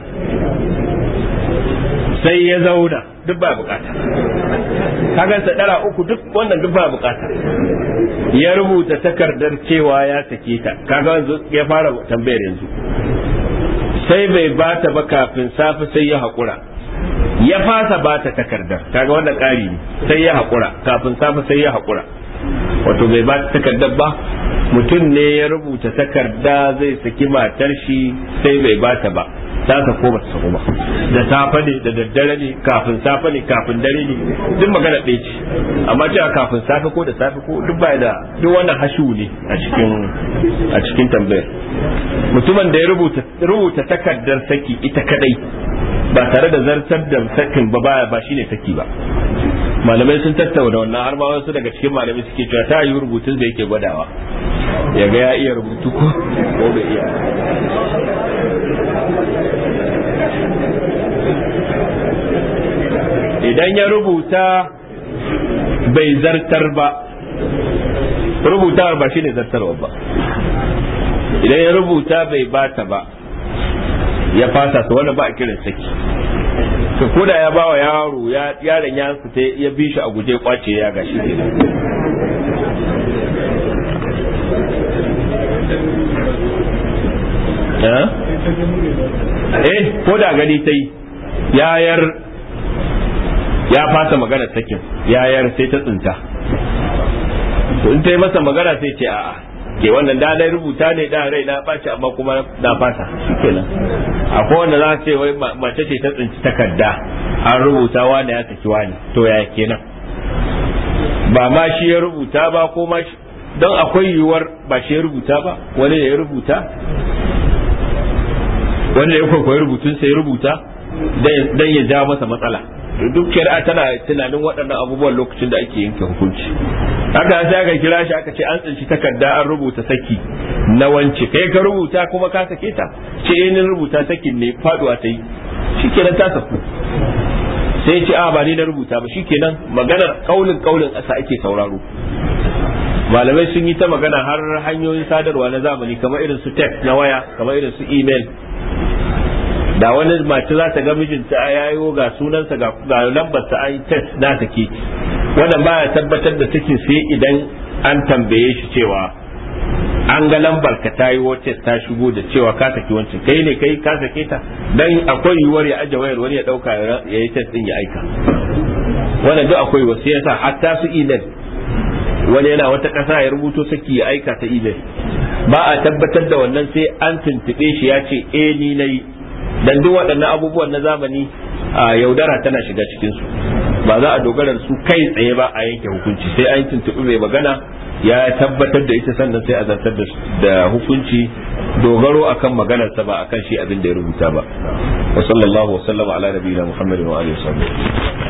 Sai ya zauna duk baya bukata. Kaga sa dara uku duk wannan duk baya bukata. Ya rubuta takardar cewa ya sake ta, kaga yanzu ya fara tambayar yanzu. Sai bai bata ba kafin safe sai ya haƙura, ya fasa bata takardar, kaga wannan ƙari ne. Sai ya haƙura kafin safe sai ya haƙura, wato bai bata takardar ba. Mutum ne ya rubuta takarda zai saki matar shi sai bai bata ba, ta sako ba ta sako ba, da safe ne da daddare ne, kafin safe ne kafin dare ne, duk magana ɗaya ce. Amma cewa kafin safe ko da safe ko duk bai da, duk wannan hashu ne a cikin a cikin tambayar. Mutumin da ya rubuta rubuta takardar saki ita kadai ba tare da zartar da sakin ba baya ba shine saki ba. Malamai sun tattauna wannan, har ma wasu daga cikin malamai suke cewa ta yi rubutun da yake gwadawa ya ga ya iya rubutu ko ko bai iya. Idan ya rubuta bai zartar ba, rubutawar ba shine zartarwa ba. Idan ya rubuta bai bata ba ya fasa to wannan ba a kiran saki. To koda ya bawa yaro, ya yaron ya fita ya bi shi a guje kwace ya gashi kenan. eh ko da gani sai yayar ya fasa magana sakin, yayar sai ta tsinta, to in ta yi masa magana sai ce a'a ke wannan da dai rubuta ne da rai na baci amma kuma na fasa shikenan. Akwai wanda za ce wai mace ce ta tsinci takarda an rubuta wani ya saki wani, to ya kenan? Ba ma shi ya rubuta ba ko ma don akwai yiwuwar ba shi ya rubuta ba, wani ne ya rubuta, wanda ya kwaikwayi rubutun sai ya rubuta dan ya ja masa matsala. Duk shari'a tana tunanin waɗannan abubuwan lokacin da ake yanke hukunci. Haka sai aka kira shi aka ce an tsinci takarda an rubuta saki na wance, kai ka rubuta kuma ka sake ta, ce in rubuta sakin ne faduwa ta yi, shikenan ta saku. sai ce a ba ni na rubuta ba, shikenan maganar kaulin kaulin asa ake sauraro. Malamai sun yi ta magana har hanyoyin sadarwa na zamani kamar irin su text na waya, kamar irin su email. Da wani mace za ta ga mijinta a yayo ga sunansa ga lambar ta an test na take, wannan baya tabbatar da take sai idan an tambaye shi cewa an ga lambar ka ta yi wacce ta shigo da cewa ka saki wancan, kai ne kai ka sake ta, dan akwai yiwuwar ya aje wayar wani ya dauka ya yi test din ya aika. Wannan duk akwai wasu yasa hatta su email, wani yana wata kasa ya rubuto saki ya aika ta email, ba a tabbatar da wannan sai an tuntube shi ya ce eh ni nayi. Dan duk waɗannan abubuwan na zamani a yaudara tana shiga cikin su, ba za a dogara su kai tsaye ba a yanke hukunci, sai an tuntuɓi mai magana ya tabbatar da ita sannan sai a zartar da hukunci dogaro akan maganarsa ba akan shi abin da ya rubuta ba. Wa sallallahu wa sallama ala nabiyina Muhammadin wa alihi wa sahbihi.